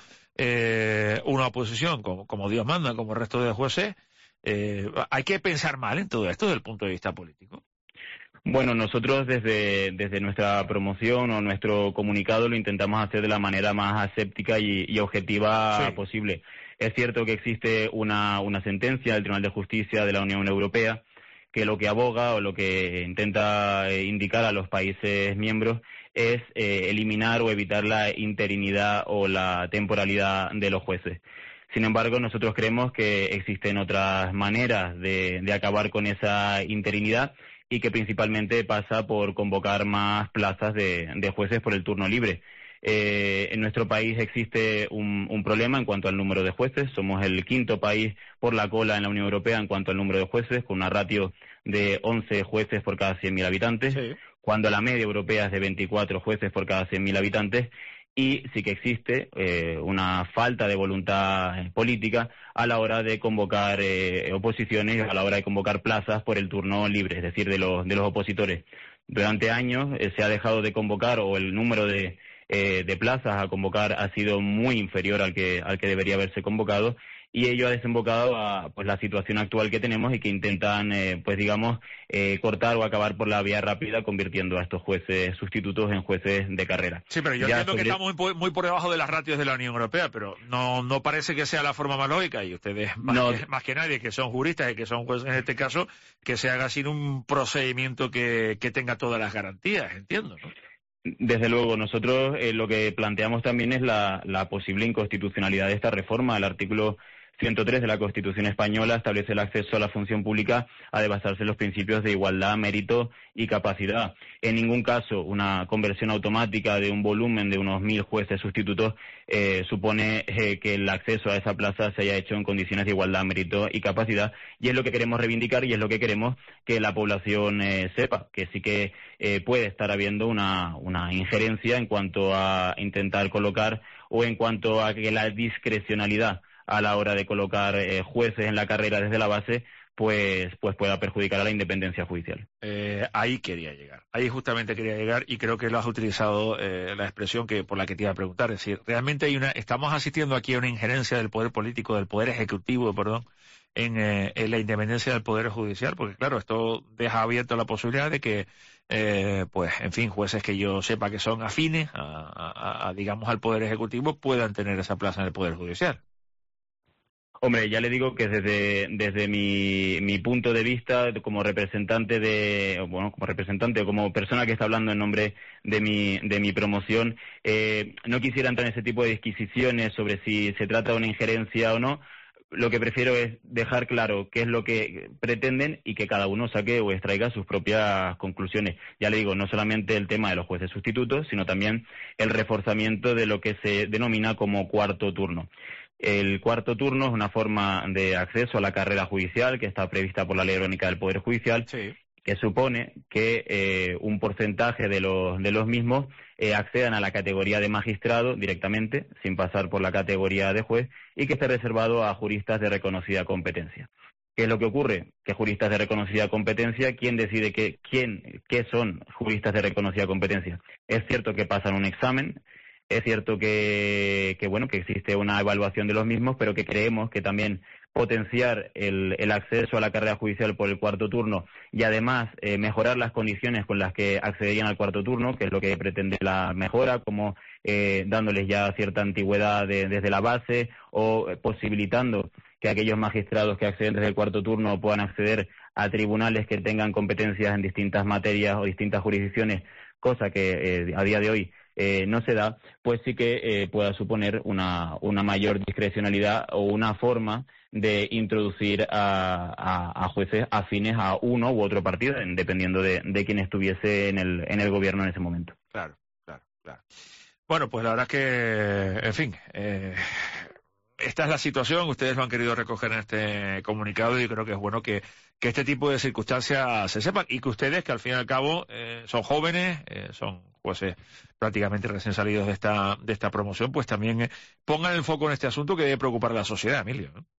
eh, una oposición, como, como Dios manda, como el resto de jueces, eh, hay que pensar mal en todo esto desde el punto de vista político. Bueno, nosotros desde, desde nuestra promoción o nuestro comunicado lo intentamos hacer de la manera más aséptica y, y objetiva sí. posible. Es cierto que existe una, una sentencia del Tribunal de Justicia de la Unión Europea que lo que aboga o lo que intenta indicar a los países miembros es eh, eliminar o evitar la interinidad o la temporalidad de los jueces. Sin embargo, nosotros creemos que existen otras maneras de, de acabar con esa interinidad y que principalmente pasa por convocar más plazas de, de jueces por el turno libre. Eh, en nuestro país existe un, un problema en cuanto al número de jueces. Somos el quinto país por la cola en la Unión Europea en cuanto al número de jueces, con una ratio de once jueces por cada cien mil habitantes, sí. cuando la media europea es de veinticuatro jueces por cada cien mil habitantes. Y sí que existe eh, una falta de voluntad política a la hora de convocar eh, oposiciones, a la hora de convocar plazas por el turno libre, es decir, de los, de los opositores. Durante años eh, se ha dejado de convocar, o el número de, eh, de plazas a convocar ha sido muy inferior al que, al que debería haberse convocado, y ello ha desembocado a pues la situación actual que tenemos y que intentan, eh, pues digamos, eh, cortar o acabar por la vía rápida, convirtiendo a estos jueces sustitutos en jueces de carrera. Sí, pero yo ya entiendo sobre... que estamos muy, muy por debajo de las ratios de la Unión Europea, pero no no parece que sea la forma más lógica, y ustedes más, no. que, más que nadie, que son juristas y que son jueces en este caso, que se haga sin un procedimiento que, que tenga todas las garantías, entiendo, ¿no? Desde luego, nosotros eh, lo que planteamos también es la, la posible inconstitucionalidad de esta reforma. El artículo ciento tres de la Constitución española establece el acceso a la función pública a de basarse en los principios de igualdad, mérito y capacidad. En ningún caso una conversión automática de un volumen de unos mil jueces sustitutos eh, supone eh, que el acceso a esa plaza se haya hecho en condiciones de igualdad, mérito y capacidad, y es lo que queremos reivindicar y es lo que queremos que la población eh, sepa, que sí que eh, puede estar habiendo una, una injerencia en cuanto a intentar colocar o en cuanto a que la discrecionalidad a la hora de colocar eh, jueces en la carrera desde la base, pues pues pueda perjudicar a la independencia judicial. Eh, ahí quería llegar, ahí justamente quería llegar, y creo que lo has utilizado eh, la expresión que por la que te iba a preguntar. Es decir, realmente hay una, estamos asistiendo aquí a una injerencia del poder político, del poder ejecutivo, perdón, en, eh, en la independencia del poder judicial, porque claro, esto deja abierto la posibilidad de que, eh, pues, en fin, jueces que yo sepa que son afines a, a, a, digamos, al poder ejecutivo puedan tener esa plaza en el poder judicial. Hombre, ya le digo que desde desde mi, mi punto de vista como representante de bueno como representante o como persona que está hablando en nombre de mi de mi promoción, eh, no quisiera entrar en ese tipo de disquisiciones sobre si se trata de una injerencia o no. Lo que prefiero es dejar claro qué es lo que pretenden y que cada uno saque o extraiga sus propias conclusiones. Ya le digo, no solamente el tema de los jueces sustitutos, sino también el reforzamiento de lo que se denomina como cuarto turno. El cuarto turno es una forma de acceso a la carrera judicial que está prevista por la Ley Orgánica del Poder Judicial, sí, que supone que eh, un porcentaje de los, de los mismos eh, accedan a la categoría de magistrado directamente, sin pasar por la categoría de juez, y que esté reservado a juristas de reconocida competencia. ¿Qué es lo que ocurre? Que juristas de reconocida competencia, ¿quién decide que, quién, qué son juristas de reconocida competencia? Es cierto que pasan un examen. Es cierto que, que bueno que existe una evaluación de los mismos, pero que creemos que también potenciar el, el acceso a la carrera judicial por el cuarto turno y además eh, mejorar las condiciones con las que accederían al cuarto turno, que es lo que pretende la mejora, como eh, dándoles ya cierta antigüedad de, desde la base o eh, posibilitando que aquellos magistrados que acceden desde el cuarto turno puedan acceder a tribunales que tengan competencias en distintas materias o distintas jurisdicciones, cosa que eh, a día de hoy Eh, no se da, pues sí que eh, pueda suponer una, una mayor discrecionalidad o una forma de introducir a, a, a jueces afines a uno u otro partido, dependiendo de, de quién estuviese en el, en el gobierno en ese momento. Claro, claro, claro. Bueno, pues la verdad es que, en fin, eh, esta es la situación, ustedes lo han querido recoger en este comunicado y creo que es bueno que, que este tipo de circunstancias se sepan y que ustedes, que al fin y al cabo eh, son jóvenes, eh, son jueces prácticamente recién salidos de esta de esta promoción, pues también eh, pongan el foco en este asunto que debe preocupar a la sociedad, Emilio, ¿no?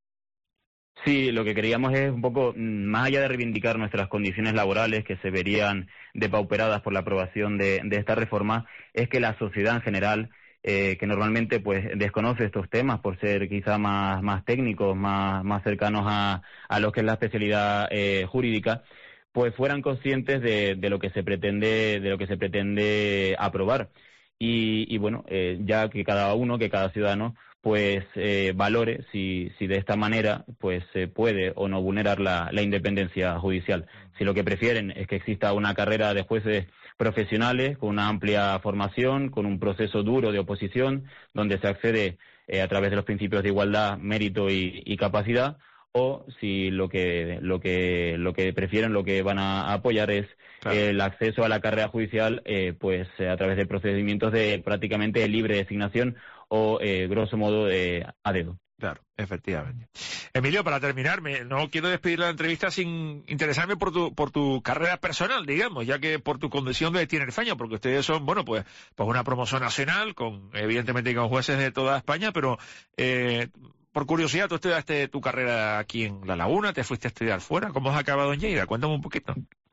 Sí, lo que queríamos es un poco, más allá de reivindicar nuestras condiciones laborales que se verían depauperadas por la aprobación de, de esta reforma, es que la sociedad en general, eh, que normalmente pues desconoce estos temas por ser quizá más, más técnicos, más, más cercanos a, a lo que es la especialidad eh, jurídica, pues fueran conscientes de, de lo que se pretende, de lo que se pretende aprobar. Y, y bueno, eh, ya que cada uno, que cada ciudadano, pues eh, valore si, si de esta manera pues se puede o no vulnerar la, la independencia judicial. Si lo que prefieren es que exista una carrera de jueces profesionales con una amplia formación, con un proceso duro de oposición, donde se accede eh, a través de los principios de igualdad, mérito y, y capacidad, o si lo que lo que lo que prefieren, lo que van a apoyar es claro. el acceso a la carrera judicial eh, pues a través de procedimientos de prácticamente libre designación o eh, grosso modo eh, a dedo. Claro, efectivamente. Emilio, para terminar, me, no quiero despedir la entrevista sin interesarme por tu por tu carrera personal, digamos, ya que por tu condición de tinerfeño, porque ustedes son, bueno, pues, pues una promoción nacional, con evidentemente con jueces de toda España, pero eh, por curiosidad, tú estudiaste tu carrera aquí en La Laguna, te fuiste a estudiar fuera, ¿cómo has acabado en Lleida? Cuéntame un poquito.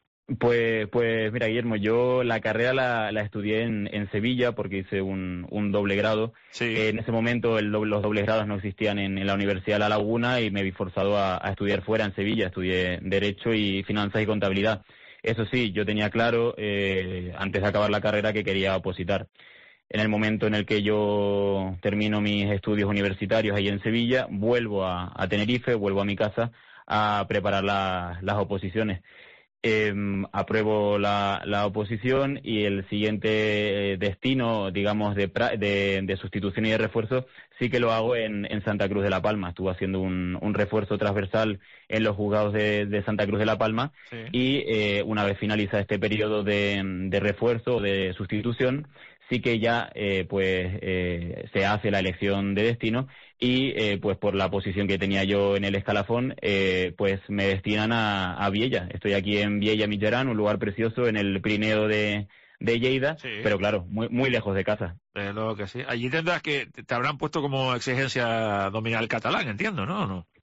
Pues, pues mira, Guillermo, yo la carrera la, la estudié en, en Sevilla porque hice un, un doble grado. Sí. Eh, en ese momento el, los dobles grados no existían en, en la Universidad de La Laguna y me vi forzado a, a estudiar fuera en Sevilla. Estudié Derecho y Finanzas y Contabilidad. Eso sí, yo tenía claro, eh, antes de acabar la carrera, que quería opositar. En el momento en el que yo termino mis estudios universitarios ahí en Sevilla, vuelvo a, a Tenerife, vuelvo a mi casa a preparar la, las oposiciones. Eh, apruebo la, la oposición y el siguiente eh, destino, digamos, de, pra, de, de sustitución y de refuerzo sí que lo hago en, en Santa Cruz de la Palma. Estuve haciendo un, un refuerzo transversal en los juzgados de, de Santa Cruz de la Palma sí. y eh, una vez finaliza este periodo de, de refuerzo, de sustitución, sí que ya eh, pues eh, se hace la elección de destino y eh, pues por la posición que tenía yo en el escalafón eh, pues me destinan a, a Viella. Estoy aquí en Viella Mitterrand, un lugar precioso en el Pirineo de, de Lleida, sí. pero claro, muy muy lejos de casa. Eh, lo que sí. Allí tendrás que te habrán puesto como exigencia dominar el catalán, entiendo, ¿no? ¿No?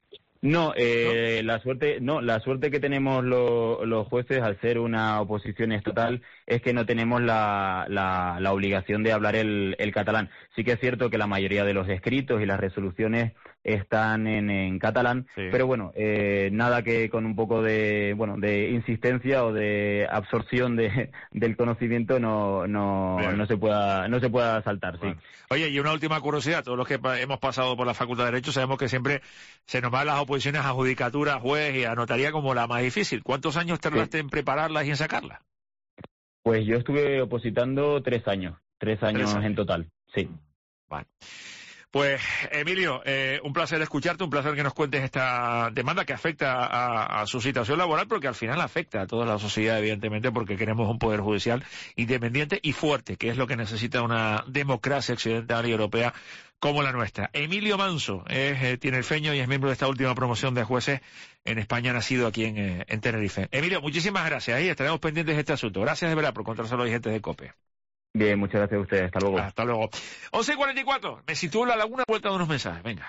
No, eh, ¿no? la suerte, no, la suerte que tenemos lo, los jueces al ser una oposición estatal es que no tenemos la, la, la obligación de hablar el, el catalán. Sí que es cierto que la mayoría de los escritos y las resoluciones están en, en catalán, sí. pero bueno, eh, nada que con un poco de, bueno, de insistencia o de absorción de, del conocimiento no, no, no se pueda, no se pueda saltar, bueno. sí. Oye, y una última curiosidad, todos los que hemos pasado por la Facultad de Derecho sabemos que siempre se nos van las oposiciones a judicatura, juez y a notaría como la más difícil. ¿Cuántos años tardaste sí. en prepararlas y en sacarlas? Pues yo estuve opositando tres años, tres años, tres años. en total, sí. Vale. Pues, Emilio, eh, un placer escucharte, un placer que nos cuentes esta demanda que afecta a, a su situación laboral, porque al final afecta a toda la sociedad, evidentemente, porque queremos un poder judicial independiente y fuerte, que es lo que necesita una democracia occidental y europea como la nuestra. Emilio Manso es eh, tinerfeño y es miembro de esta última promoción de jueces en España, nacido aquí en, eh, en Tenerife. Emilio, muchísimas gracias y estaremos pendientes de este asunto. Gracias de verdad por contárselo a los oyentes de COPE. Bien, muchas gracias a ustedes. Hasta luego. Hasta luego. once y cuarenta y cuatro. Me sitúo en la laguna, vuelta de unos mensajes. Venga.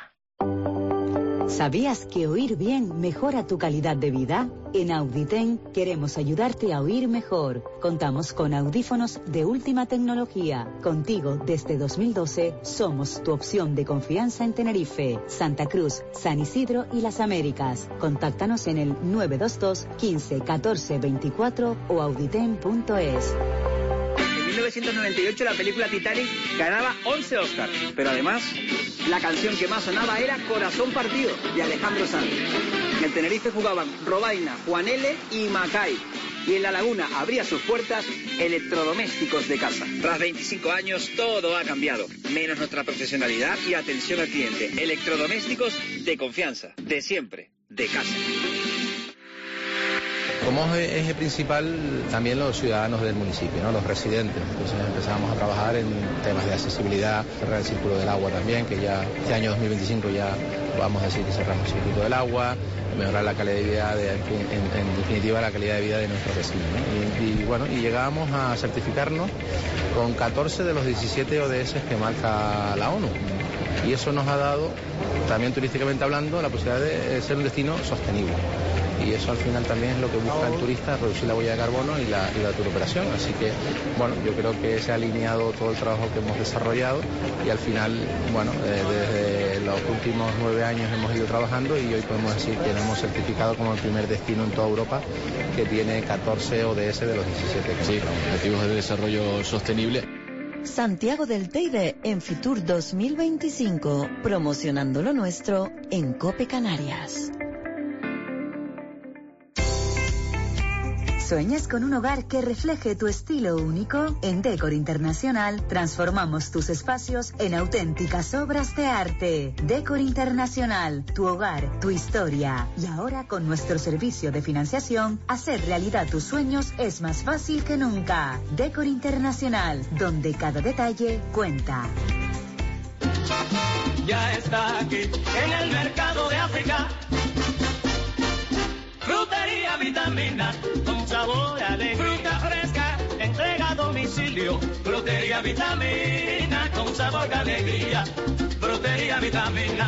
¿Sabías que oír bien mejora tu calidad de vida? En Auditen queremos ayudarte a oír mejor. Contamos con audífonos de última tecnología. Contigo desde dos mil doce somos tu opción de confianza en Tenerife, Santa Cruz, San Isidro y las Américas. Contáctanos en el nueve dos dos, quince, catorce, veinticuatro o auditen punto es. En mil novecientos noventa y ocho la película Titanic ganaba once Oscars, pero además la canción que más sonaba era Corazón Partido de Alejandro Sanz. En el Tenerife jugaban Robaina, Juan L. y Macay. Y en La Laguna abría sus puertas Electrodomésticos de Casa. Tras veinticinco años todo ha cambiado, menos nuestra profesionalidad y atención al cliente. Electrodomésticos de confianza, de siempre, de casa. Como eje principal también los ciudadanos del municipio, ¿no? Los residentes. Entonces empezamos a trabajar en temas de accesibilidad, cerrar el círculo del agua también, que ya este año dos mil veinticinco ya vamos a decir que cerramos el círculo del agua, mejorar la calidad de vida, de, en, en definitiva la calidad de vida de nuestros vecinos, ¿no? Y, y bueno, y llegamos a certificarnos con catorce de los diecisiete O D S que marca la ONU. Y eso nos ha dado, también turísticamente hablando, la posibilidad de ser un destino sostenible. Y eso al final también es lo que busca el turista, reducir la huella de carbono y la, y la turoperación. Así que, bueno, yo creo que se ha alineado todo el trabajo que hemos desarrollado y al final, bueno, eh, desde los últimos nueve años hemos ido trabajando y hoy podemos decir que nos hemos certificado como el primer destino en toda Europa que tiene catorce O D S de los diecisiete. Sí, objetivos de desarrollo sostenible. Santiago del Teide en Fitur dos mil veinticinco, promocionando lo nuestro en COPE Canarias. ¿Sueñas con un hogar que refleje tu estilo único? En Decor Internacional transformamos tus espacios en auténticas obras de arte. Decor Internacional, tu hogar, tu historia. Y ahora con nuestro servicio de financiación, hacer realidad tus sueños es más fácil que nunca. Decor Internacional, donde cada detalle cuenta. Ya está aquí en el mercado de África. Frutería Vitamina, con sabor a alegría. Fruta fresca, entrega a domicilio. Frutería Vitamina, con sabor a alegría. Frutería Vitamina.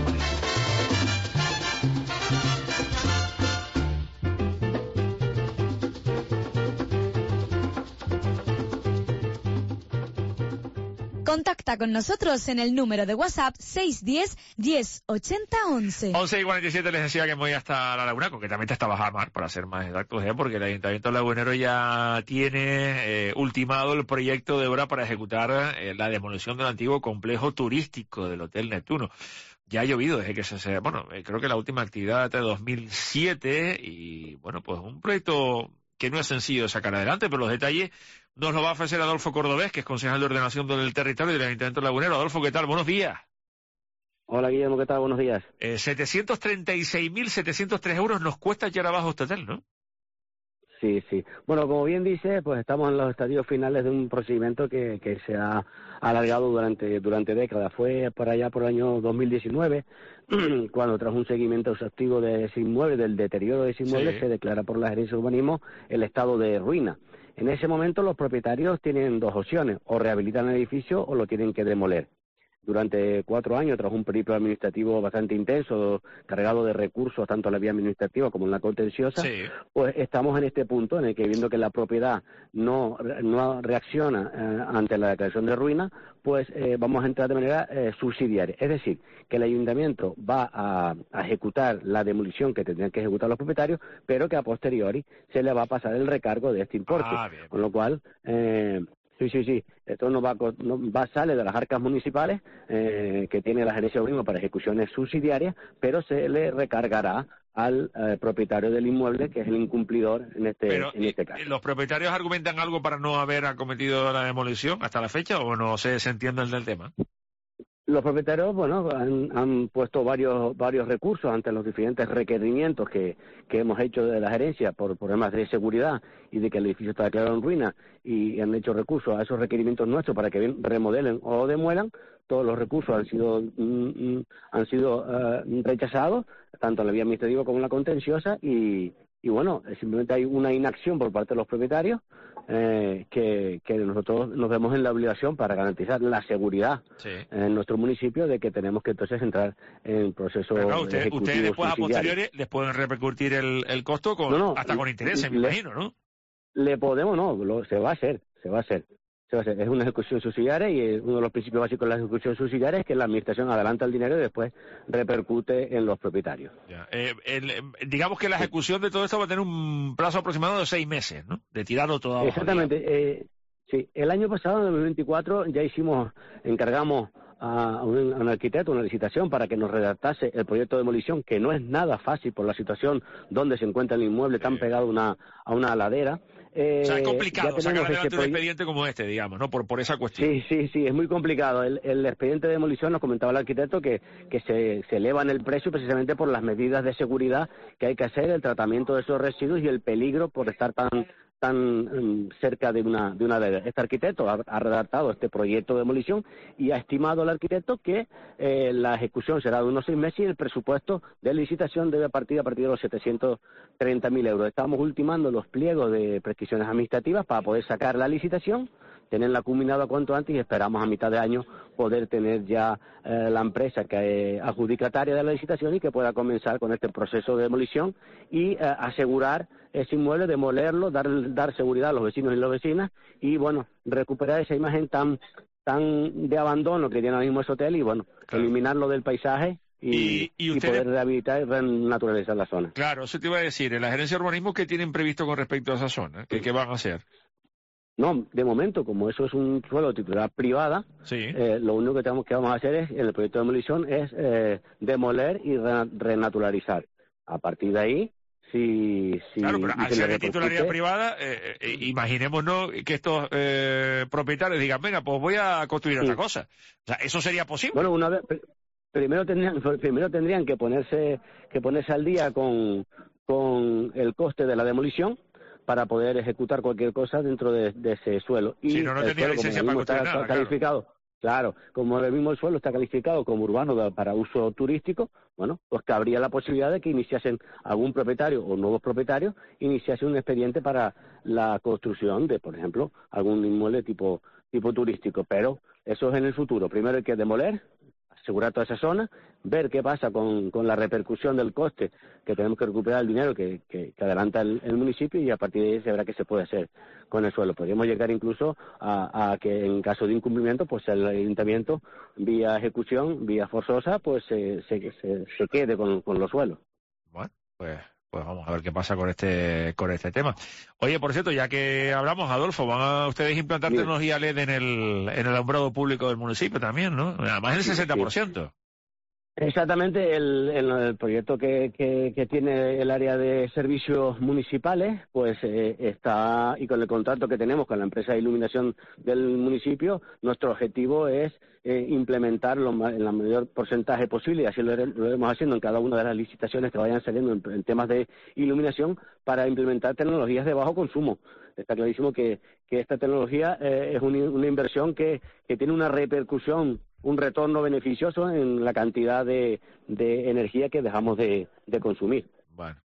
Contacta con nosotros en el número de WhatsApp seis uno cero, diez, ochenta, once. once y cuarenta y siete les decía que me voy hasta La Laguna, concretamente hasta Bajamar, para ser más exactos, ¿eh? Porque el Ayuntamiento Lagunero ya tiene eh, ultimado el proyecto de obra para ejecutar eh, la demolición del antiguo complejo turístico del Hotel Neptuno. Ya ha llovido desde que se hace, bueno, eh, creo que la última actividad data de dos mil siete y, bueno, pues un proyecto que no es sencillo de sacar adelante, pero los detalles nos lo va a ofrecer Adolfo Cordobés, que es concejal de ordenación del territorio del Ayuntamiento Lagunero. Adolfo, ¿qué tal? Buenos días. Hola, Guillermo, ¿qué tal? Buenos días. Eh, setecientos treinta y seis mil setecientos tres euros nos cuesta echar abajo este hotel, ¿no? Sí, sí. Bueno, como bien dice, pues estamos en los estadios finales de un procedimiento que, que se ha alargado durante durante décadas. Fue por allá por el año dos mil diecinueve, cuando tras un seguimiento exhaustivo de ese inmueble, del deterioro de ese inmueble, sí, se declara por la Gerencia de Urbanismo el estado de ruina. En ese momento los propietarios tienen dos opciones, o rehabilitan el edificio o lo tienen que demoler. durante cuatro años, tras un periplo administrativo bastante intenso, cargado de recursos tanto en la vía administrativa como en la contenciosa, sí. Pues estamos en este punto en el que, viendo que la propiedad no, no reacciona eh, ante la declaración de ruina, pues eh, vamos a entrar de manera eh, subsidiaria. Es decir, que el ayuntamiento va a, a ejecutar la demolición que tendrían que ejecutar los propietarios, pero que a posteriori se le va a pasar el recargo de este importe. Ah, bien, bien. Con lo cual... Eh, Sí, sí, sí. Esto no va, no va sale de las arcas municipales eh, que tiene la gerencia de urbanismo para ejecuciones subsidiarias, pero se le recargará al eh, propietario del inmueble, que es el incumplidor en este, pero, en este caso. ¿Los propietarios argumentan algo para no haber acometido la demolición hasta la fecha o no se, se entiende el tema? Los propietarios, bueno, han, han puesto varios varios recursos ante los diferentes requerimientos que, que hemos hecho de la gerencia por problemas de seguridad y de que el edificio está declarado en ruina, y han hecho recursos a esos requerimientos nuestros para que remodelen o demuelan. Todos los recursos han sido mm, han sido uh, rechazados, tanto en la vía administrativa como en la contenciosa, y, y bueno, simplemente hay una inacción por parte de los propietarios eh, que, que nosotros nos vemos en la obligación para garantizar la seguridad sí. en nuestro municipio de que tenemos que entonces entrar en proceso Pero no, usted, ejecutivo ustedes después a subsidiario. posteriori les pueden repercutir el, el costo con, no, no, hasta con intereses, me le, imagino, ¿no? Le podemos, no, lo, se va a hacer, se va a hacer. Es una ejecución subsidiaria, y uno de los principios básicos de la ejecución subsidiaria es que la administración adelanta el dinero y después repercute en los propietarios. Ya. Eh, el, digamos que la ejecución de todo esto va a tener un plazo aproximado de seis meses, ¿no? De tirarlo todo abajo. Exactamente. Eh, sí, el año pasado, en dos mil veinticuatro, ya hicimos, encargamos a un, a un arquitecto una licitación para que nos redactase el proyecto de demolición, que no es nada fácil por la situación donde se encuentra el inmueble tan pegado una, a una ladera. Eh, o sea, es complicado sacar adelante un expediente como este, digamos, ¿no? Por, por esa cuestión. Sí, sí, sí, es muy complicado. El, el expediente de demolición, nos comentaba el arquitecto, que, que se, se eleva en el precio precisamente por las medidas de seguridad que hay que hacer, el tratamiento de esos residuos y el peligro por estar tan tan um, cerca de una de una ladera. Este arquitecto ha, ha redactado este proyecto de demolición y ha estimado el arquitecto que eh, la ejecución será de unos seis meses y el presupuesto de licitación debe partir a partir de los setecientos treinta mil euros. Estamos ultimando los pliegos de prescripciones administrativas para poder sacar la licitación, tenerla culminada cuanto antes, y esperamos a mitad de año poder tener ya eh, la empresa que es adjudicataria de la licitación y que pueda comenzar con este proceso de demolición y eh, asegurar ese inmueble, demolerlo, dar, dar seguridad a los vecinos y las vecinas, y bueno, recuperar esa imagen tan tan de abandono que tiene ahora mismo ese hotel, y bueno, claro, eliminarlo del paisaje y, y, y, ustedes... y poder rehabilitar y renaturalizar la zona. Claro, eso te iba a decir, en la gerencia de urbanismo, ¿qué tienen previsto con respecto a esa zona? ¿Qué, qué van a hacer? No, de momento, como eso es un suelo de titularidad privada, sí. eh, lo único que tenemos que vamos a hacer es, en el proyecto de demolición, es eh, demoler y re, renaturalizar. A partir de ahí, si... si claro, pero al ser de titularidad privada, eh, eh, imaginémonos que estos eh, propietarios digan, venga, pues voy a construir sí. otra cosa. O sea, ¿eso sería posible? Bueno, una vez... Primero tendrían, primero tendrían que ponerse que ponerse al día con, con el coste de la demolición para poder ejecutar cualquier cosa dentro de, de ese suelo. Y sí, no, no tendría licencia para construir está, nada, está calificado, claro. claro, como el mismo suelo está calificado como urbano de, para uso turístico, bueno, pues cabría la posibilidad de que iniciasen algún propietario o nuevos propietarios, iniciasen un expediente para la construcción de, por ejemplo, algún inmueble tipo tipo turístico, pero eso es en el futuro. Primero hay que demoler, asegurar toda esa zona, ver qué pasa con, con la repercusión del coste, que tenemos que recuperar el dinero que, que, que adelanta el, el municipio, y a partir de ahí se verá qué se puede hacer con el suelo. Podríamos llegar incluso a, a que en caso de incumplimiento, pues el ayuntamiento, vía ejecución, vía forzosa, pues se, se, se, se quede con, con los suelos. Bueno, pues... Pues vamos a ver qué pasa con este con este tema. Oye, por cierto, ya que hablamos, Adolfo, van a ustedes implantar Bien. tecnología L E D en el, en el alumbrado público del municipio también, ¿no? Además el sesenta por ciento. Exactamente, el, el, el proyecto que, que, que tiene el área de servicios municipales, pues eh, está, y con el contrato que tenemos con la empresa de iluminación del municipio, nuestro objetivo es eh, implementarlo en la mayor porcentaje posible, y así lo, lo iremos haciendo en cada una de las licitaciones que vayan saliendo en, en temas de iluminación, para implementar tecnologías de bajo consumo. Está clarísimo que, que esta tecnología eh, es un, una inversión que, que tiene una repercusión, un retorno beneficioso en la cantidad de, de energía que dejamos de, de consumir. Bueno.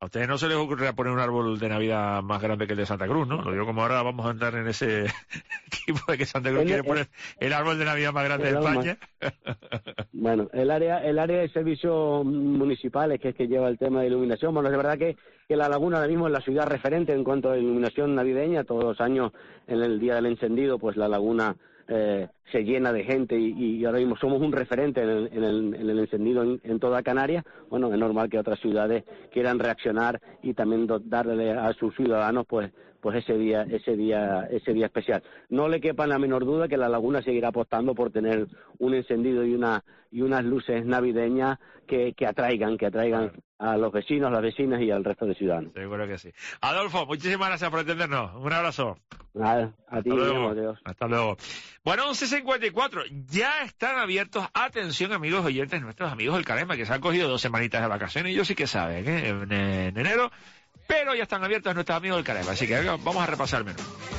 A ustedes no se les ocurrirá poner un árbol de Navidad más grande que el de Santa Cruz, ¿no? Lo digo como ahora vamos a entrar en ese tipo de que Santa Cruz el, quiere el, poner el árbol de Navidad más grande de España. Bueno, el área el área de servicios municipales, que es que lleva el tema de iluminación, bueno, es verdad que, que La Laguna ahora mismo es la ciudad referente en cuanto a iluminación navideña. Todos los años, en el día del encendido, pues La Laguna eh, se llena de gente y, y ahora mismo somos un referente en el, en el, en el encendido en, en toda Canarias. Bueno, es normal que otras ciudades quieran reaccionar y también do, darle a sus ciudadanos pues pues ese día ese día ese día especial. No le quepa la menor duda que La Laguna seguirá apostando por tener un encendido y una y unas luces navideñas que, que atraigan que atraigan a los vecinos, las vecinas y al resto de ciudadanos. Seguro que sí. Adolfo, muchísimas gracias por atendernos. Un abrazo. Nada, a ti, Hasta luego. Adiós. Hasta luego. Bueno, once cincuenta y cuatro. Ya están abiertos. Atención, amigos oyentes, nuestros amigos del Carema, que se han cogido dos semanitas de vacaciones. Y yo sí que saben, ¿eh? En, en enero. Pero ya están abiertos nuestros amigos del Carema. Así que vamos a repasar el menú.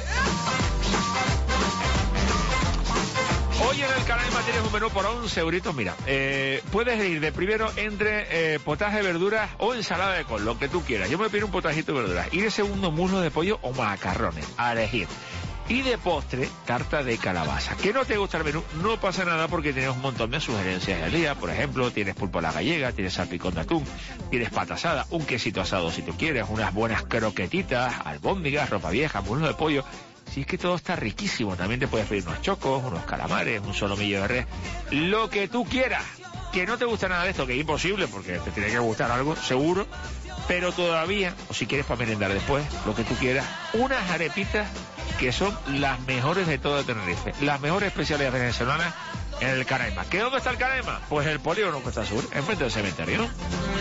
Hoy en el Carema tienes un menú por once euritos. Mira, eh, puedes ir de primero entre eh, potaje de verduras o ensalada de col, lo que tú quieras. Yo me pido un potajito de verduras. Y de segundo, muslo de pollo o macarrones, a elegir. Y de postre, tarta de calabaza. ¿Que no te gusta el menú? No pasa nada porque tienes un montón de sugerencias del día. Por ejemplo, tienes pulpo a la gallega, tienes salpicón de atún, tienes pata asada, un quesito asado si tú quieres, unas buenas croquetitas, albóndigas, ropa vieja, muslo de pollo. Si es que todo está riquísimo. También te puedes pedir unos chocos, unos calamares, un solomillo de res, lo que tú quieras. Que no te gusta nada de esto, que es imposible porque te tiene que gustar algo, seguro. Pero todavía, o si quieres para merendar después, lo que tú quieras, unas arepitas que son las mejores de todo Tenerife, las mejores especialidades venezolanas en el Carema. ¿Qué dónde está el Carema? Pues el Polígono Costa Sur, enfrente del cementerio, ¿no?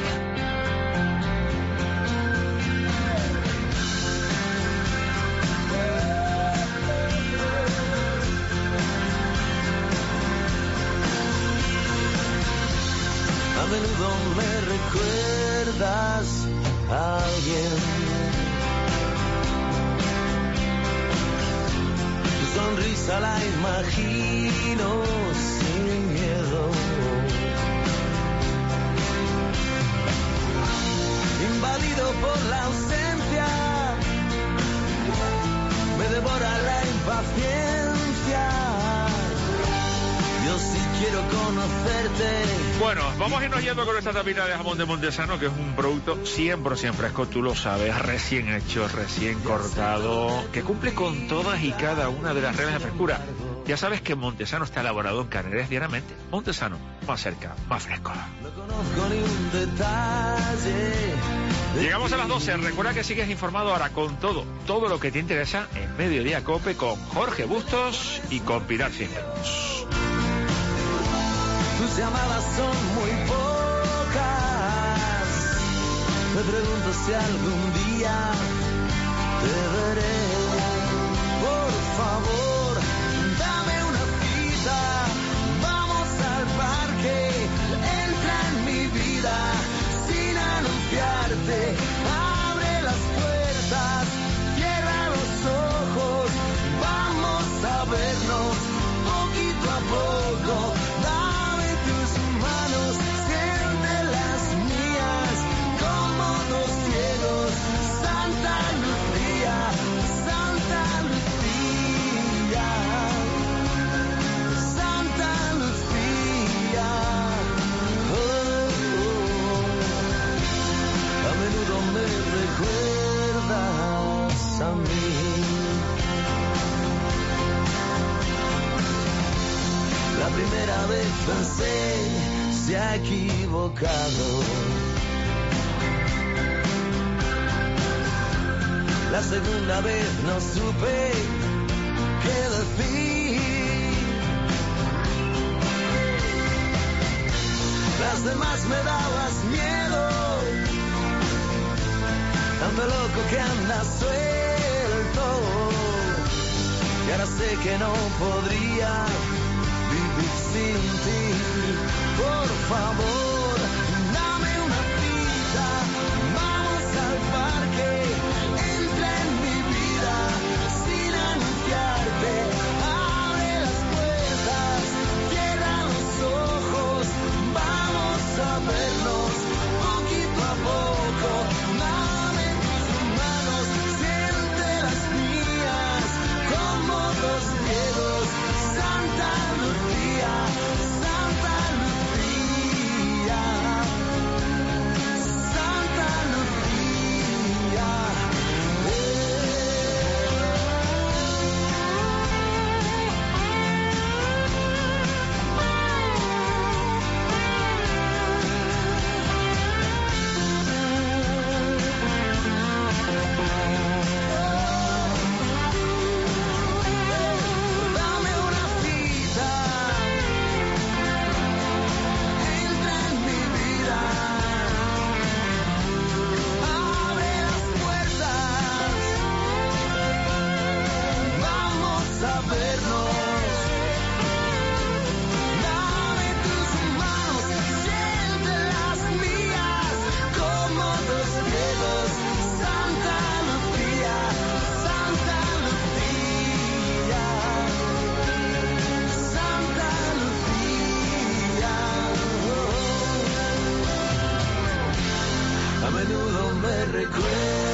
A menudo me recuerdas a alguien. Tu sonrisa la imagino sin miedo. Invadido por la ausencia, me devora la impaciencia. Yo sí quiero conocerte. Bueno, vamos a irnos yendo con esta tapita de jamón de Montesano, que es un producto cien por ciento fresco, tú lo sabes, recién hecho, recién cortado, que cumple con todas y cada una de las reglas de frescura. Ya sabes que Montesano está elaborado en Canarias diariamente. Montesano, más cerca, más fresco. Llegamos a las doce. Recuerda que sigues informado ahora con todo, todo lo que te interesa en Mediodía Cope con Jorge Bustos y con Pilar Cisneros. Tus llamadas son muy pocas. Me pregunto si algún día te veré. Por favor, dame una cita. Vamos al parque. Entra en mi vida sin anunciarte. Abre las puertas, cierra los ojos. Vamos a vernos poquito a poco. La primera vez pensé, se ha equivocado. La segunda vez no supe qué decir. Las demás me dabas miedo, tanto loco que andas suelto. Y ahora sé que no podría vivir sin ti. Por favor, dame una cita. Vamos al parque. Entra en mi vida sin anunciarte. Abre las puertas, cierra los ojos. Vamos a vernos poquito a poco. me recuerdes.